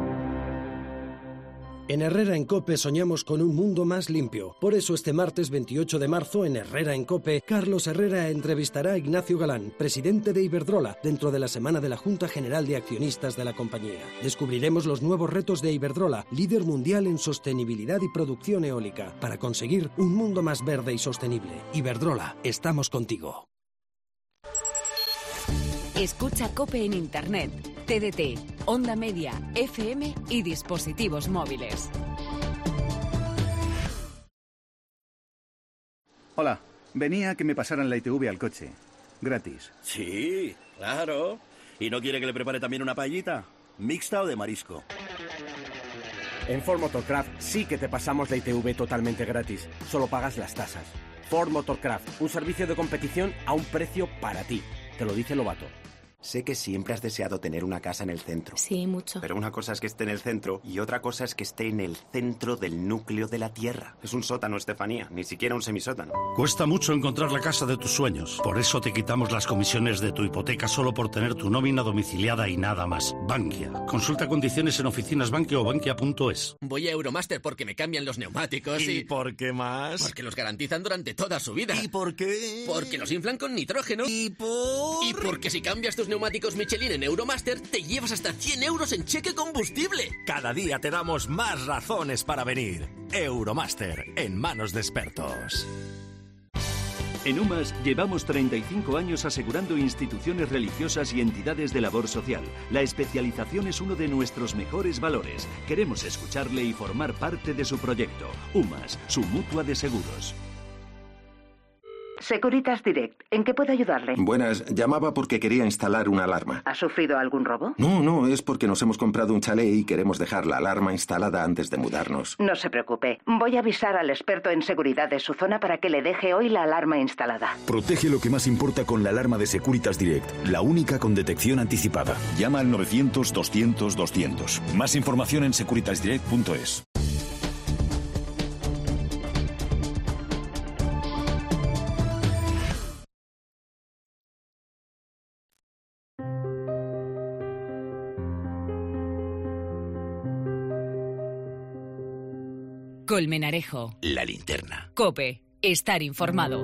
En Herrera en COPE soñamos con un mundo más limpio. Por eso este martes veintiocho de marzo en Herrera en COPE, Carlos Herrera entrevistará a Ignacio Galán, presidente de Iberdrola, dentro de la semana de la Junta General de Accionistas de la compañía. Descubriremos los nuevos retos de Iberdrola, líder mundial en sostenibilidad y producción eólica, para conseguir un mundo más verde y sostenible. Iberdrola, estamos contigo. Escucha COPE en Internet, T D T, Onda Media, F M y dispositivos móviles. Hola, venía a que me pasaran la I T V al coche. Gratis. Sí, claro. ¿Y no quiere que le prepare también una paellita? ¿Mixta o de marisco? En Ford Motorcraft sí que te pasamos la I T V totalmente gratis. Solo pagas las tasas. Ford Motorcraft, un servicio de competición a un precio para ti. Te lo dice Lobato. Sé que siempre has deseado tener una casa en el centro. Sí, mucho. Pero una cosa es que esté en el centro y otra cosa es que esté en el centro del núcleo de la Tierra. Es un sótano, Estefanía, ni siquiera un semisótano. Cuesta mucho encontrar la casa de tus sueños. Por eso te quitamos las comisiones de tu hipoteca solo por tener tu nómina domiciliada y nada más. Bankia. Consulta condiciones en oficinas Bankia o bankia punto es. Voy a Euromaster porque me cambian los neumáticos y... ¿Y por qué más? Porque los garantizan durante toda su vida. ¿Y por qué? Porque los inflan con nitrógeno. ¿Y por...? Y porque si cambias tus neumáticos Michelin en Euromaster, te llevas hasta cien euros en cheque combustible. Cada día te damos más razones para venir. Euromaster, en manos de expertos. En UMAS llevamos treinta y cinco años asegurando instituciones religiosas y entidades de labor social. La especialización es uno de nuestros mejores valores. Queremos escucharle y formar parte de su proyecto. UMAS, su mutua de seguros. Securitas Direct, ¿en qué puedo ayudarle? Buenas, llamaba porque quería instalar una alarma. ¿Ha sufrido algún robo? No, no, es porque nos hemos comprado un chalet y queremos dejar la alarma instalada antes de mudarnos. No se preocupe, voy a avisar al experto en seguridad de su zona para que le deje hoy la alarma instalada. Protege lo que más importa con la alarma de Securitas Direct, la única con detección anticipada. Llama al novecientos, doscientos, doscientos. Más información en securitas direct punto es. Colmenarejo. La linterna. COPE. Estar informado.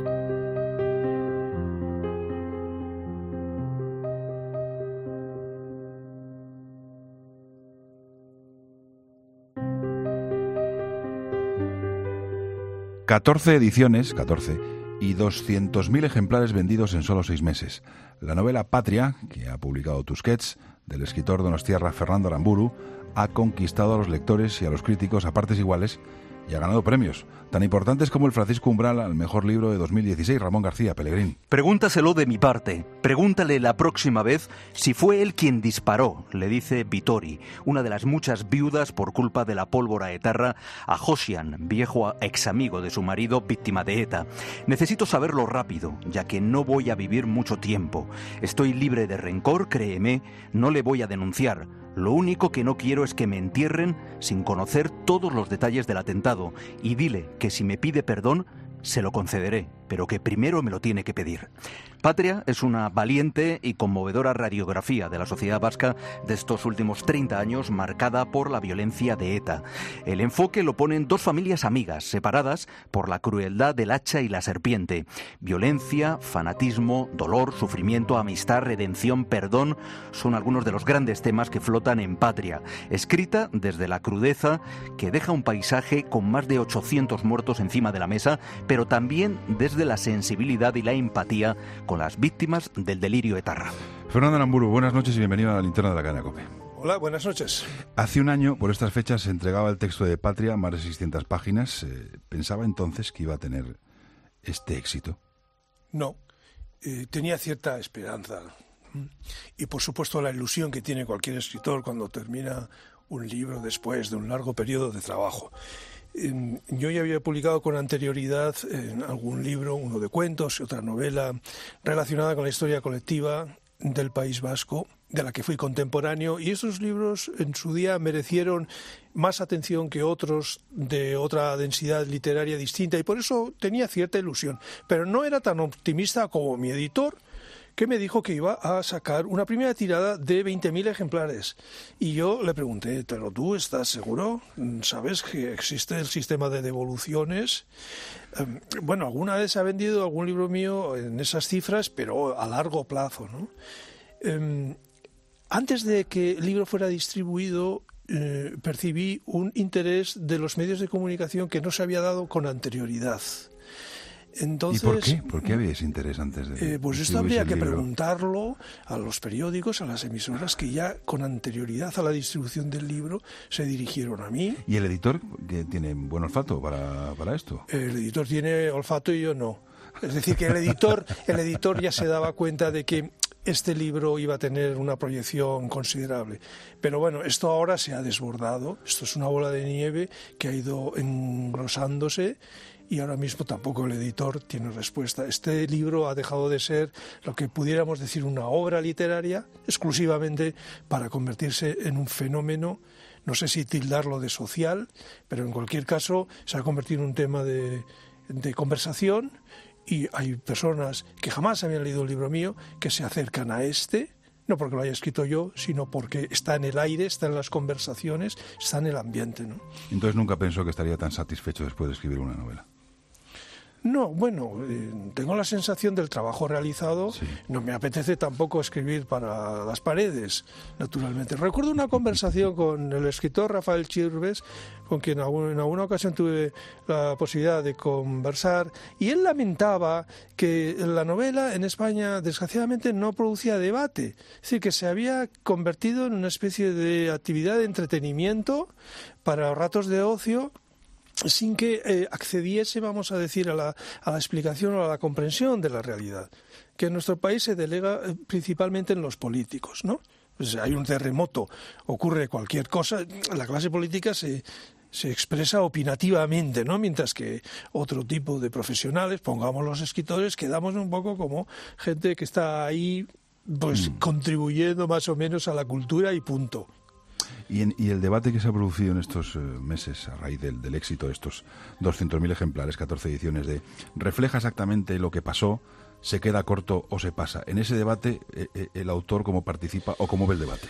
catorce ediciones, catorce, y doscientos mil ejemplares vendidos en solo seis meses. La novela Patria, que ha publicado Tusquets, del escritor donostiarra Fernando Aramburu, ha conquistado a los lectores y a los críticos a partes iguales y ha ganado premios, tan importantes como el Francisco Umbral al mejor libro de dos mil dieciséis, Ramón García Pellegrín. Pregúntaselo de mi parte. Pregúntale la próxima vez si fue él quien disparó, le dice Vittori, una de las muchas viudas por culpa de la pólvora etarra, a Josian, viejo ex amigo de su marido, víctima de ETA. Necesito saberlo rápido, ya que no voy a vivir mucho tiempo. Estoy libre de rencor, créeme, no le voy a denunciar. Lo único que no quiero es que me entierren sin conocer todos los detalles del atentado, y dile que si me pide perdón, se lo concederé, pero que primero me lo tiene que pedir. Patria es una valiente y conmovedora radiografía de la sociedad vasca de estos últimos treinta años, marcada por la violencia de ETA. El enfoque lo ponen dos familias amigas, separadas por la crueldad del hacha y la serpiente. Violencia, fanatismo, dolor, sufrimiento, amistad, redención, perdón, son algunos de los grandes temas que flotan en Patria, escrita desde la crudeza que deja un paisaje con más de ochocientos muertos encima de la mesa, pero también desde la sensibilidad y la empatía con las víctimas del delirio etarra. Fernando Aramburu, buenas noches y bienvenido a la linterna de la cadena COPE. Hola, buenas noches. Hace un año, por estas fechas, se entregaba el texto de Patria, más de seiscientas páginas. Eh, ¿Pensaba entonces que iba a tener este éxito? No, eh, tenía cierta esperanza. Y por supuesto la ilusión que tiene cualquier escritor cuando termina un libro después de un largo periodo de trabajo. Yo ya había publicado con anterioridad en algún libro, uno de cuentos y otra novela relacionada con la historia colectiva del País Vasco, de la que fui contemporáneo, y esos libros en su día merecieron más atención que otros de otra densidad literaria distinta, y por eso tenía cierta ilusión. Pero no era tan optimista como mi editor, que me dijo que iba a sacar una primera tirada de veinte mil ejemplares. Y yo le pregunté, ¿pero tú estás seguro? ¿Sabes que existe el sistema de devoluciones? Eh, bueno, alguna vez se ha vendido algún libro mío en esas cifras, pero a largo plazo, ¿no? Eh, antes de que el libro fuera distribuido, eh, percibí un interés de los medios de comunicación que no se había dado con anterioridad. Entonces, ¿y por qué? ¿Por qué había ese interés antes de...? Eh, pues esto habría que preguntarlo a los periódicos, a las emisoras que ya con anterioridad a la distribución del libro se dirigieron a mí. ¿Y el editor, que tiene buen olfato para, para esto? El editor tiene olfato y yo no. Es decir, que el editor, el editor ya se daba cuenta de que este libro iba a tener una proyección considerable. Pero bueno, esto ahora se ha desbordado. Esto es una bola de nieve que ha ido engrosándose. Y ahora mismo tampoco el editor tiene respuesta. Este libro ha dejado de ser lo que pudiéramos decir una obra literaria exclusivamente para convertirse en un fenómeno, no sé si tildarlo de social, pero en cualquier caso se ha convertido en un tema de, de conversación, y hay personas que jamás habían leído un libro mío que se acercan a este, no porque lo haya escrito yo, sino porque está en el aire, está en las conversaciones, está en el ambiente, ¿no? Entonces nunca pensó que estaría tan satisfecho después de escribir una novela. No, bueno, eh, tengo la sensación del trabajo realizado. Sí. No me apetece tampoco escribir para las paredes, naturalmente. Recuerdo una conversación con el escritor Rafael Chirves, con quien en alguna ocasión tuve la posibilidad de conversar, y él lamentaba que la novela en España desgraciadamente no producía debate, es decir, que se había convertido en una especie de actividad de entretenimiento para ratos de ocio, sin que eh, accediese, vamos a decir, a la, a la explicación o a la comprensión de la realidad, que en nuestro país se delega eh, principalmente en los políticos, ¿no? Pues hay un terremoto, ocurre cualquier cosa, la clase política se, se expresa opinativamente, ¿no? Mientras que otro tipo de profesionales, pongamos los escritores, quedamos un poco como gente que está ahí, pues mm. contribuyendo más o menos a la cultura y punto. Y, en, y el debate que se ha producido en estos uh, meses a raíz del, del éxito de estos doscientos mil ejemplares, catorce ediciones, de refleja exactamente lo que pasó, se queda corto o se pasa. En ese debate, eh, el autor, ¿cómo participa o cómo ve el debate?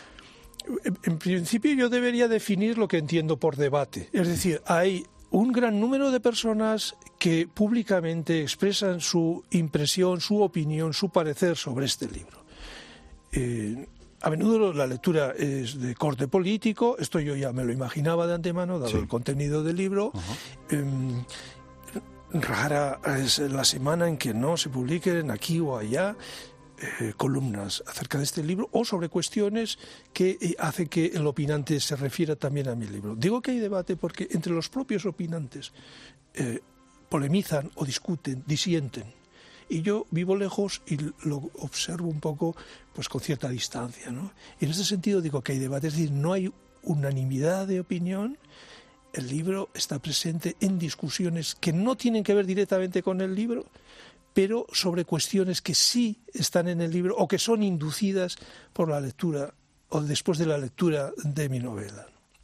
En principio yo debería definir lo que entiendo por debate. Es decir, hay un gran número de personas que públicamente expresan su impresión, su opinión, su parecer sobre este libro. Eh, A menudo la lectura es de corte político, esto yo ya me lo imaginaba de antemano, dado sí. el contenido del libro. Uh-huh. Eh, rara es la semana en que no se publiquen aquí o allá. eh, columnas acerca de este libro o sobre cuestiones que eh, hace que el opinante se refiera también a mi libro. Digo que hay debate porque entre los propios opinantes eh, polemizan o discuten, disienten. Y yo vivo lejos y lo observo un poco pues con cierta distancia, ¿no? Y en ese sentido digo que hay debate, es decir, no hay unanimidad de opinión. El libro está presente en discusiones que no tienen que ver directamente con el libro, pero sobre cuestiones que sí están en el libro o que son inducidas por la lectura o después de la lectura de mi novela.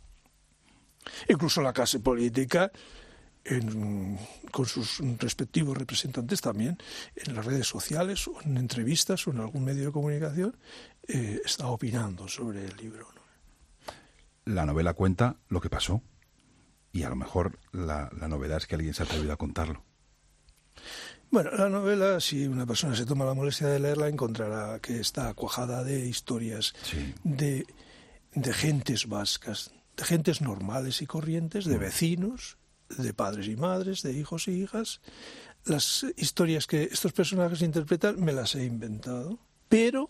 Incluso la clase política, En, con sus respectivos representantes también, en las redes sociales o en entrevistas o en algún medio de comunicación, eh, está opinando sobre el libro, ¿no? La novela cuenta lo que pasó y a lo mejor la, la novedad es que alguien se ha atrevido a contarlo. Bueno, la novela, si una persona se toma la molestia de leerla, encontrará que está cuajada de historias sí. de, de gentes vascas, de gentes normales y corrientes, de vecinos, de padres y madres, de hijos y hijas. Las historias que estos personajes interpretan me las he inventado, pero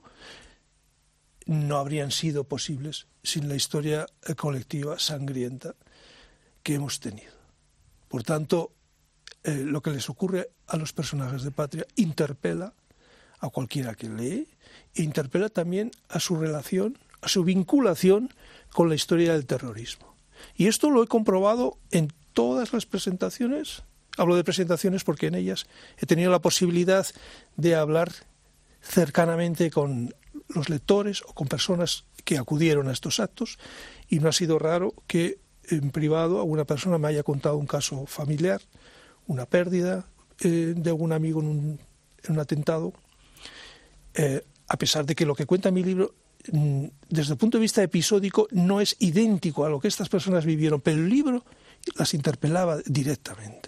no habrían sido posibles sin la historia colectiva sangrienta que hemos tenido. Por tanto, eh, lo que les ocurre a los personajes de Patria interpela a cualquiera que lee e interpela también a su relación, a su vinculación con la historia del terrorismo. Y esto lo he comprobado en todas las presentaciones. Hablo de presentaciones porque en ellas he tenido la posibilidad de hablar cercanamente con los lectores o con personas que acudieron a estos actos, y no ha sido raro que en privado alguna persona me haya contado un caso familiar, una pérdida eh, de algún amigo en un, en un atentado, eh, a pesar de que lo que cuenta mi libro desde el punto de vista episódico no es idéntico a lo que estas personas vivieron, pero el libro las interpelaba directamente.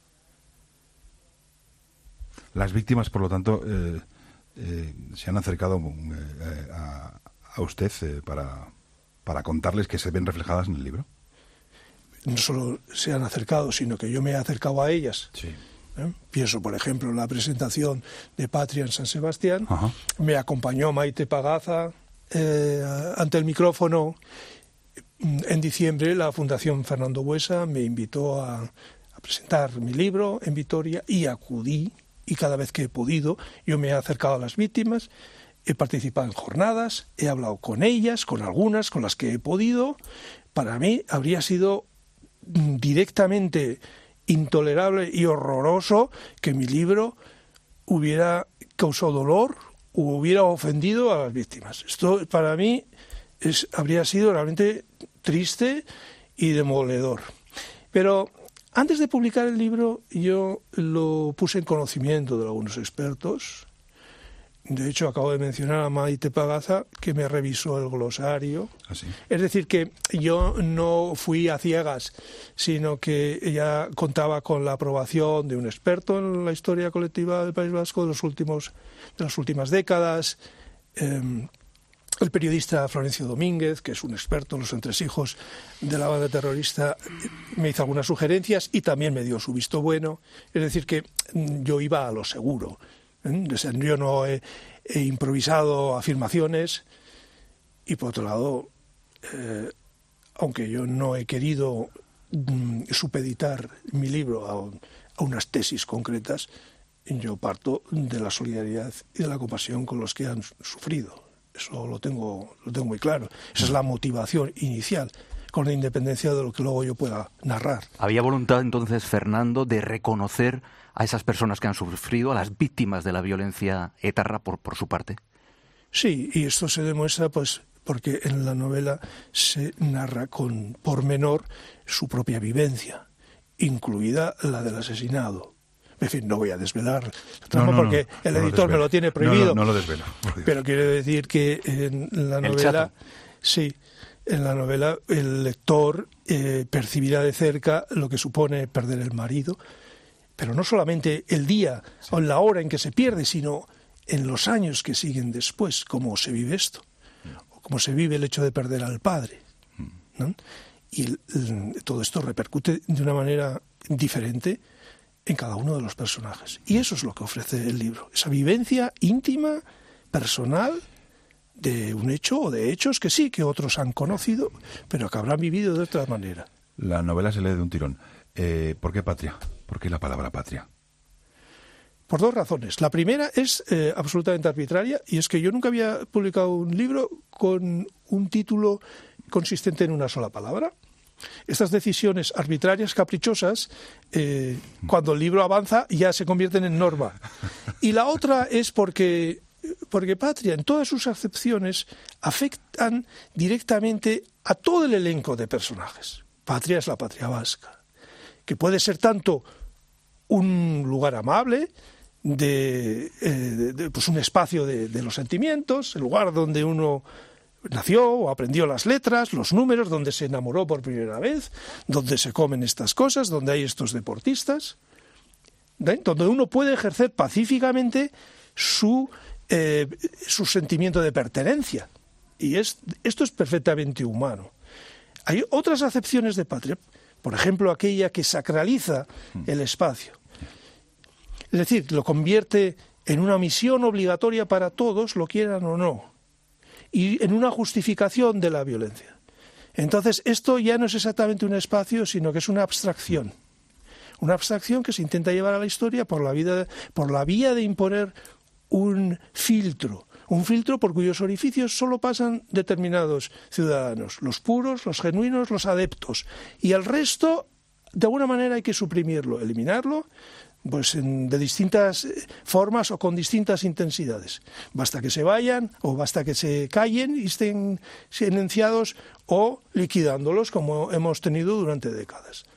Las víctimas, por lo tanto, eh, eh, se han acercado eh, a, a usted eh, para, para contarles que se ven reflejadas en el libro. No solo se han acercado, sino que yo me he acercado a ellas. Sí. ¿Eh? Pienso, por ejemplo, en la presentación de Patria en San Sebastián. Ajá. Me acompañó Maite Pagaza eh, ante el micrófono. En diciembre la Fundación Fernando Buesa me invitó a, a presentar mi libro en Vitoria y acudí, y cada vez que he podido yo me he acercado a las víctimas, he participado en jornadas, he hablado con ellas, con algunas, con las que he podido. Para mí habría sido directamente intolerable y horroroso que mi libro hubiera causado dolor o hubiera ofendido a las víctimas. Esto para mí es, habría sido realmente triste y demoledor. Pero antes de publicar el libro yo lo puse en conocimiento de algunos expertos. De hecho, acabo de mencionar a Maite Pagaza, que me revisó el glosario. ¿Ah, sí? Es decir, que yo no fui a ciegas, sino que ella contaba con la aprobación de un experto en la historia colectiva del País Vasco de, los últimos, de las últimas décadas, eh, el periodista Florencio Domínguez, que es un experto en los entresijos de la banda terrorista, me hizo algunas sugerencias y también me dio su visto bueno. Es decir, que yo iba a lo seguro. O sea, yo no he, he improvisado afirmaciones y, por otro lado, eh, aunque yo no he querido mm, supeditar mi libro a, a unas tesis concretas, yo parto de la solidaridad y de la compasión con los que han sufrido. Eso lo tengo, lo tengo muy claro. Esa es la motivación inicial, con la independencia de lo que luego yo pueda narrar. ¿Había voluntad entonces, Fernando, de reconocer a esas personas que han sufrido, a las víctimas de la violencia etarra por, por su parte? Sí, y esto se demuestra pues porque en la novela se narra con pormenor su propia vivencia, incluida la del asesinado. En fin, no voy a desvelar la trama no, no, porque no, el no editor me lo tiene prohibido. No, no, no lo desvelo. Pero quiero decir que en la novela, sí, en la novela el lector eh, percibirá de cerca lo que supone perder el marido, pero no solamente el día sí. o la hora en que se pierde, sino en los años que siguen después, cómo se vive esto, o cómo se vive el hecho de perder al padre, ¿no? Y el, el, todo esto repercute de una manera diferente en cada uno de los personajes. Y eso es lo que ofrece el libro, esa vivencia íntima, personal de un hecho o de hechos que sí, que otros han conocido, pero que habrán vivido de otra manera. La novela se lee de un tirón. Eh, ¿Por qué patria? ¿Por qué la palabra patria? Por dos razones. La primera es eh, absolutamente arbitraria, y es que yo nunca había publicado un libro con un título consistente en una sola palabra. Estas decisiones arbitrarias, caprichosas, eh, cuando el libro avanza ya se convierten en norma. Y la otra es porque, porque patria, en todas sus acepciones, afectan directamente a todo el elenco de personajes. Patria es la patria vasca, que puede ser tanto un lugar amable, de, eh, de, de pues un espacio de, de los sentimientos, el lugar donde uno nació o aprendió las letras, los números, donde se enamoró por primera vez, donde se comen estas cosas, donde hay estos deportistas, ¿eh? Donde uno puede ejercer pacíficamente su, eh, su sentimiento de pertenencia. Y es, esto es perfectamente humano. Hay otras acepciones de patria, por ejemplo, aquella que sacraliza el espacio. Es decir, lo convierte en una misión obligatoria para todos, lo quieran o no, y en una justificación de la violencia. Entonces, esto ya no es exactamente un espacio, sino que es una abstracción. Una abstracción que se intenta llevar a la historia por la, vida, por la vía de imponer un filtro. Un filtro por cuyos orificios solo pasan determinados ciudadanos, los puros, los genuinos, los adeptos. Y el resto, de alguna manera, hay que suprimirlo, eliminarlo, pues en, de distintas formas o con distintas intensidades. Basta que se vayan o basta que se callen y estén silenciados o liquidándolos, como hemos tenido durante décadas.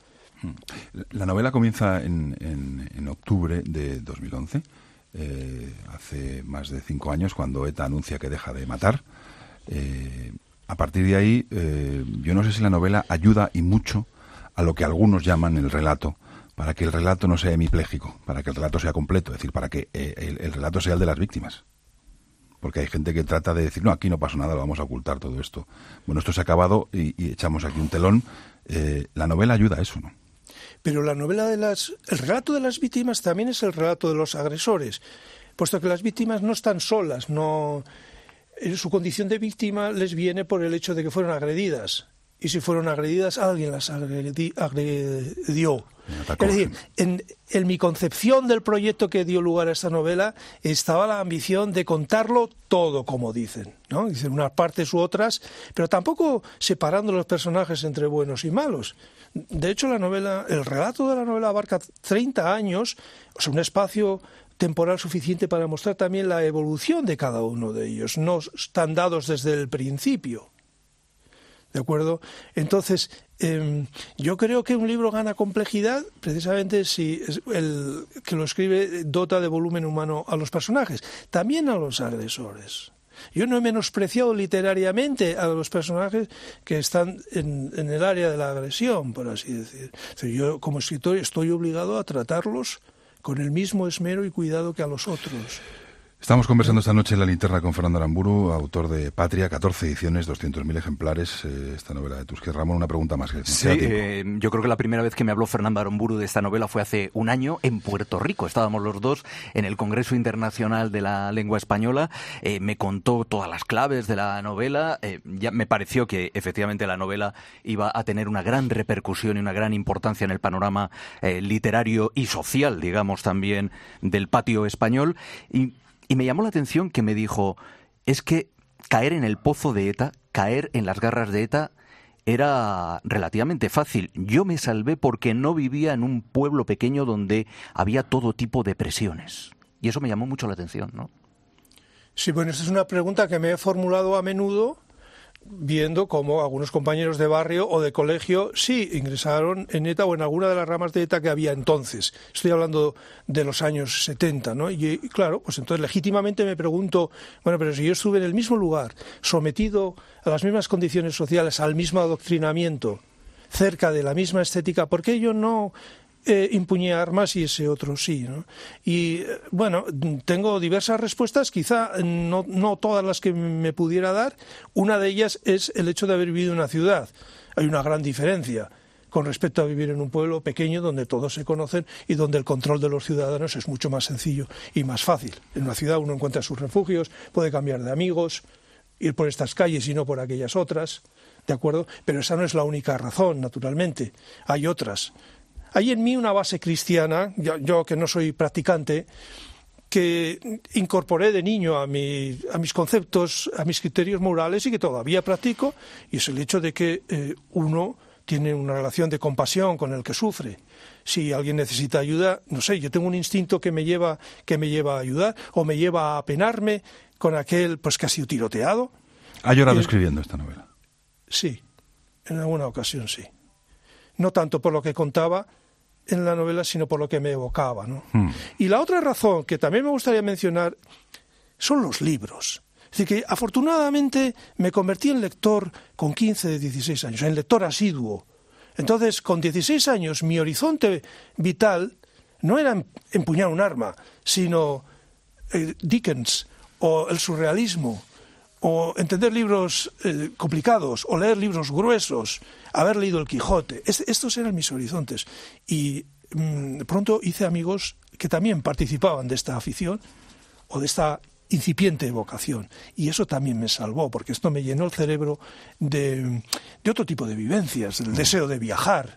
La novela comienza en, en, en octubre de dos mil once, eh, hace más de cinco años, cuando ETA anuncia que deja de matar. Eh, a partir de ahí, eh, yo no sé si la novela ayuda y mucho a lo que algunos llaman el relato, para que el relato no sea hemipléjico, para que el relato sea completo, es decir, para que eh, el, el relato sea el de las víctimas. Porque hay gente que trata de decir, no, aquí no pasó nada, lo vamos a ocultar todo esto. Bueno, esto se ha acabado y, y echamos aquí un telón. Eh, la novela ayuda a eso, ¿no? Pero la novela de las... el relato de las víctimas también es el relato de los agresores, puesto que las víctimas no están solas, no... su condición de víctima les viene por el hecho de que fueron agredidas. Y si fueron agredidas, alguien las agredi- agredió. Es decir, en, en mi concepción del proyecto que dio lugar a esta novela estaba la ambición de contarlo todo, como dicen, ¿no? Dicen unas partes u otras, pero tampoco separando los personajes entre buenos y malos. De hecho, la novela, el relato de la novela abarca treinta años, o sea, un espacio temporal suficiente para mostrar también la evolución de cada uno de ellos. No están dados desde el principio. ¿De acuerdo? Entonces, eh, yo creo que un libro gana complejidad precisamente si el que lo escribe dota de volumen humano a los personajes, también a los agresores. Yo no he menospreciado literariamente a los personajes que están en, en el área de la agresión, por así decir. Yo, como escritor, estoy obligado a tratarlos con el mismo esmero y cuidado que a los otros. Estamos conversando esta noche en La Linterna con Fernando Aramburu, autor de Patria, catorce ediciones, doscientos mil ejemplares, eh, esta novela de Tusquets. Ramón, una pregunta más. Que sí, eh, yo creo que la primera vez que me habló Fernando Aramburu de esta novela fue hace un año en Puerto Rico. Estábamos los dos en el Congreso Internacional de la Lengua Española. Eh, me contó todas las claves de la novela. Eh, ya me pareció que efectivamente la novela iba a tener una gran repercusión y una gran importancia en el panorama eh, literario y social, digamos, también del patio español. Y Y me llamó la atención que me dijo, es que caer en el pozo de ETA, caer en las garras de ETA, era relativamente fácil. Yo me salvé porque no vivía en un pueblo pequeño donde había todo tipo de presiones. Y eso me llamó mucho la atención, ¿no? Sí, bueno, esta es una pregunta que me he formulado a menudo, viendo cómo algunos compañeros de barrio o de colegio sí ingresaron en ETA o en alguna de las ramas de ETA que había entonces. Estoy hablando de los años setenta, ¿no? Y, y claro, pues entonces legítimamente me pregunto, bueno, pero si yo estuve en el mismo lugar, sometido a las mismas condiciones sociales, al mismo adoctrinamiento, cerca de la misma estética, ¿por qué yo no Eh, impuñé armas y ese otro sí, ¿no? Y eh, bueno, tengo diversas respuestas, quizá no, no todas las que me pudiera dar. Una de ellas es el hecho de haber vivido en una ciudad. Hay una gran diferencia. con respecto a vivir en un pueblo pequeño donde todos se conocen y donde el control de los ciudadanos es mucho más sencillo y más fácil. En una ciudad uno encuentra sus refugios, puede cambiar de amigos, ir por estas calles y no por aquellas otras, ¿de acuerdo? Pero esa no es la única razón, naturalmente. Hay otras. Hay en mí una base cristiana, yo, yo que no soy practicante, que incorporé de niño a, mi, a mis conceptos, a mis criterios morales y que todavía practico, y es el hecho de que eh, uno tiene una relación de compasión con el que sufre. Si alguien necesita ayuda, no sé, yo tengo un instinto que me lleva, que me lleva a ayudar o me lleva a apenarme con aquel pues que ha sido tiroteado. ¿Ha llorado eh, escribiendo esta novela? Sí, en alguna ocasión sí. No tanto por lo que contaba en la novela, sino por lo que me evocaba, ¿no? Hmm. Y la otra razón que también me gustaría mencionar son los libros. Es decir, que afortunadamente me convertí en lector con quince, dieciséis años, en lector asiduo. Entonces, con dieciséis años, mi horizonte vital no era empuñar un arma, sino eh, Dickens o el surrealismo, o entender libros eh, complicados, o leer libros gruesos, haber leído El Quijote. Es, estos eran mis horizontes. Y mmm, pronto hice amigos que también participaban de esta afición o de esta incipiente vocación. Y eso también me salvó, porque esto me llenó el cerebro de, de otro tipo de vivencias, del deseo de viajar,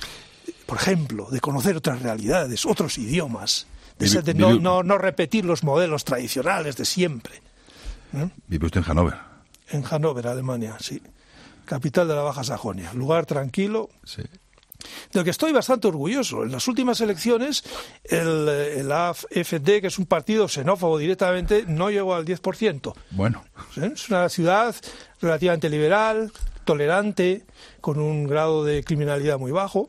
por ejemplo, de conocer otras realidades, otros idiomas, de, ser, de no, no, no repetir los modelos tradicionales de siempre. ¿Eh? Vive usted en Hannover. En Hannover, Alemania, sí. Capital de la Baja Sajonia. Lugar tranquilo. Sí. Del que estoy bastante orgulloso. En las últimas elecciones, el, el A F D, que es un partido xenófobo directamente, no llegó al diez por ciento. Bueno. ¿Eh? Es una ciudad relativamente liberal, tolerante, con un grado de criminalidad muy bajo.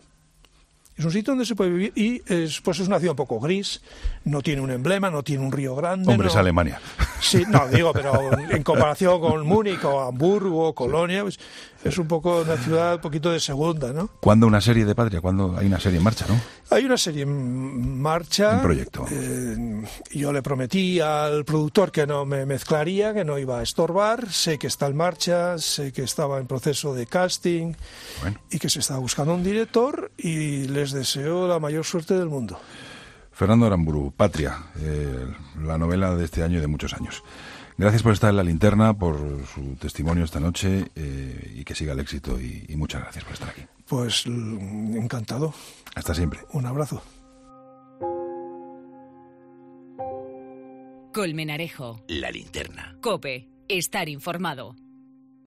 Es un sitio donde se puede vivir y es, pues es una ciudad un poco gris, no tiene un emblema, no tiene un río grande. Hombre, no, es Alemania. Sí, no, digo, pero en comparación con Múnich o Hamburgo, Colonia, pues es un poco una ciudad un poquito de segunda, ¿no? ¿Cuándo una serie de Patria? ¿Cuándo hay una serie en marcha, no? Hay una serie en marcha. Un proyecto. Eh, yo le prometí al productor que no me mezclaría, que no iba a estorbar. Sé que está en marcha, sé que estaba en proceso de casting, bueno, y que se está buscando un director y les deseo la mayor suerte del mundo. Fernando Aramburu, Patria, eh, la novela de este año y de muchos años. Gracias por estar en La Linterna, por su testimonio esta noche eh, y que siga el éxito y, y muchas gracias por estar aquí. Pues encantado. Hasta siempre. Un abrazo. Colmenarejo. La Linterna. COPE. Estar informado.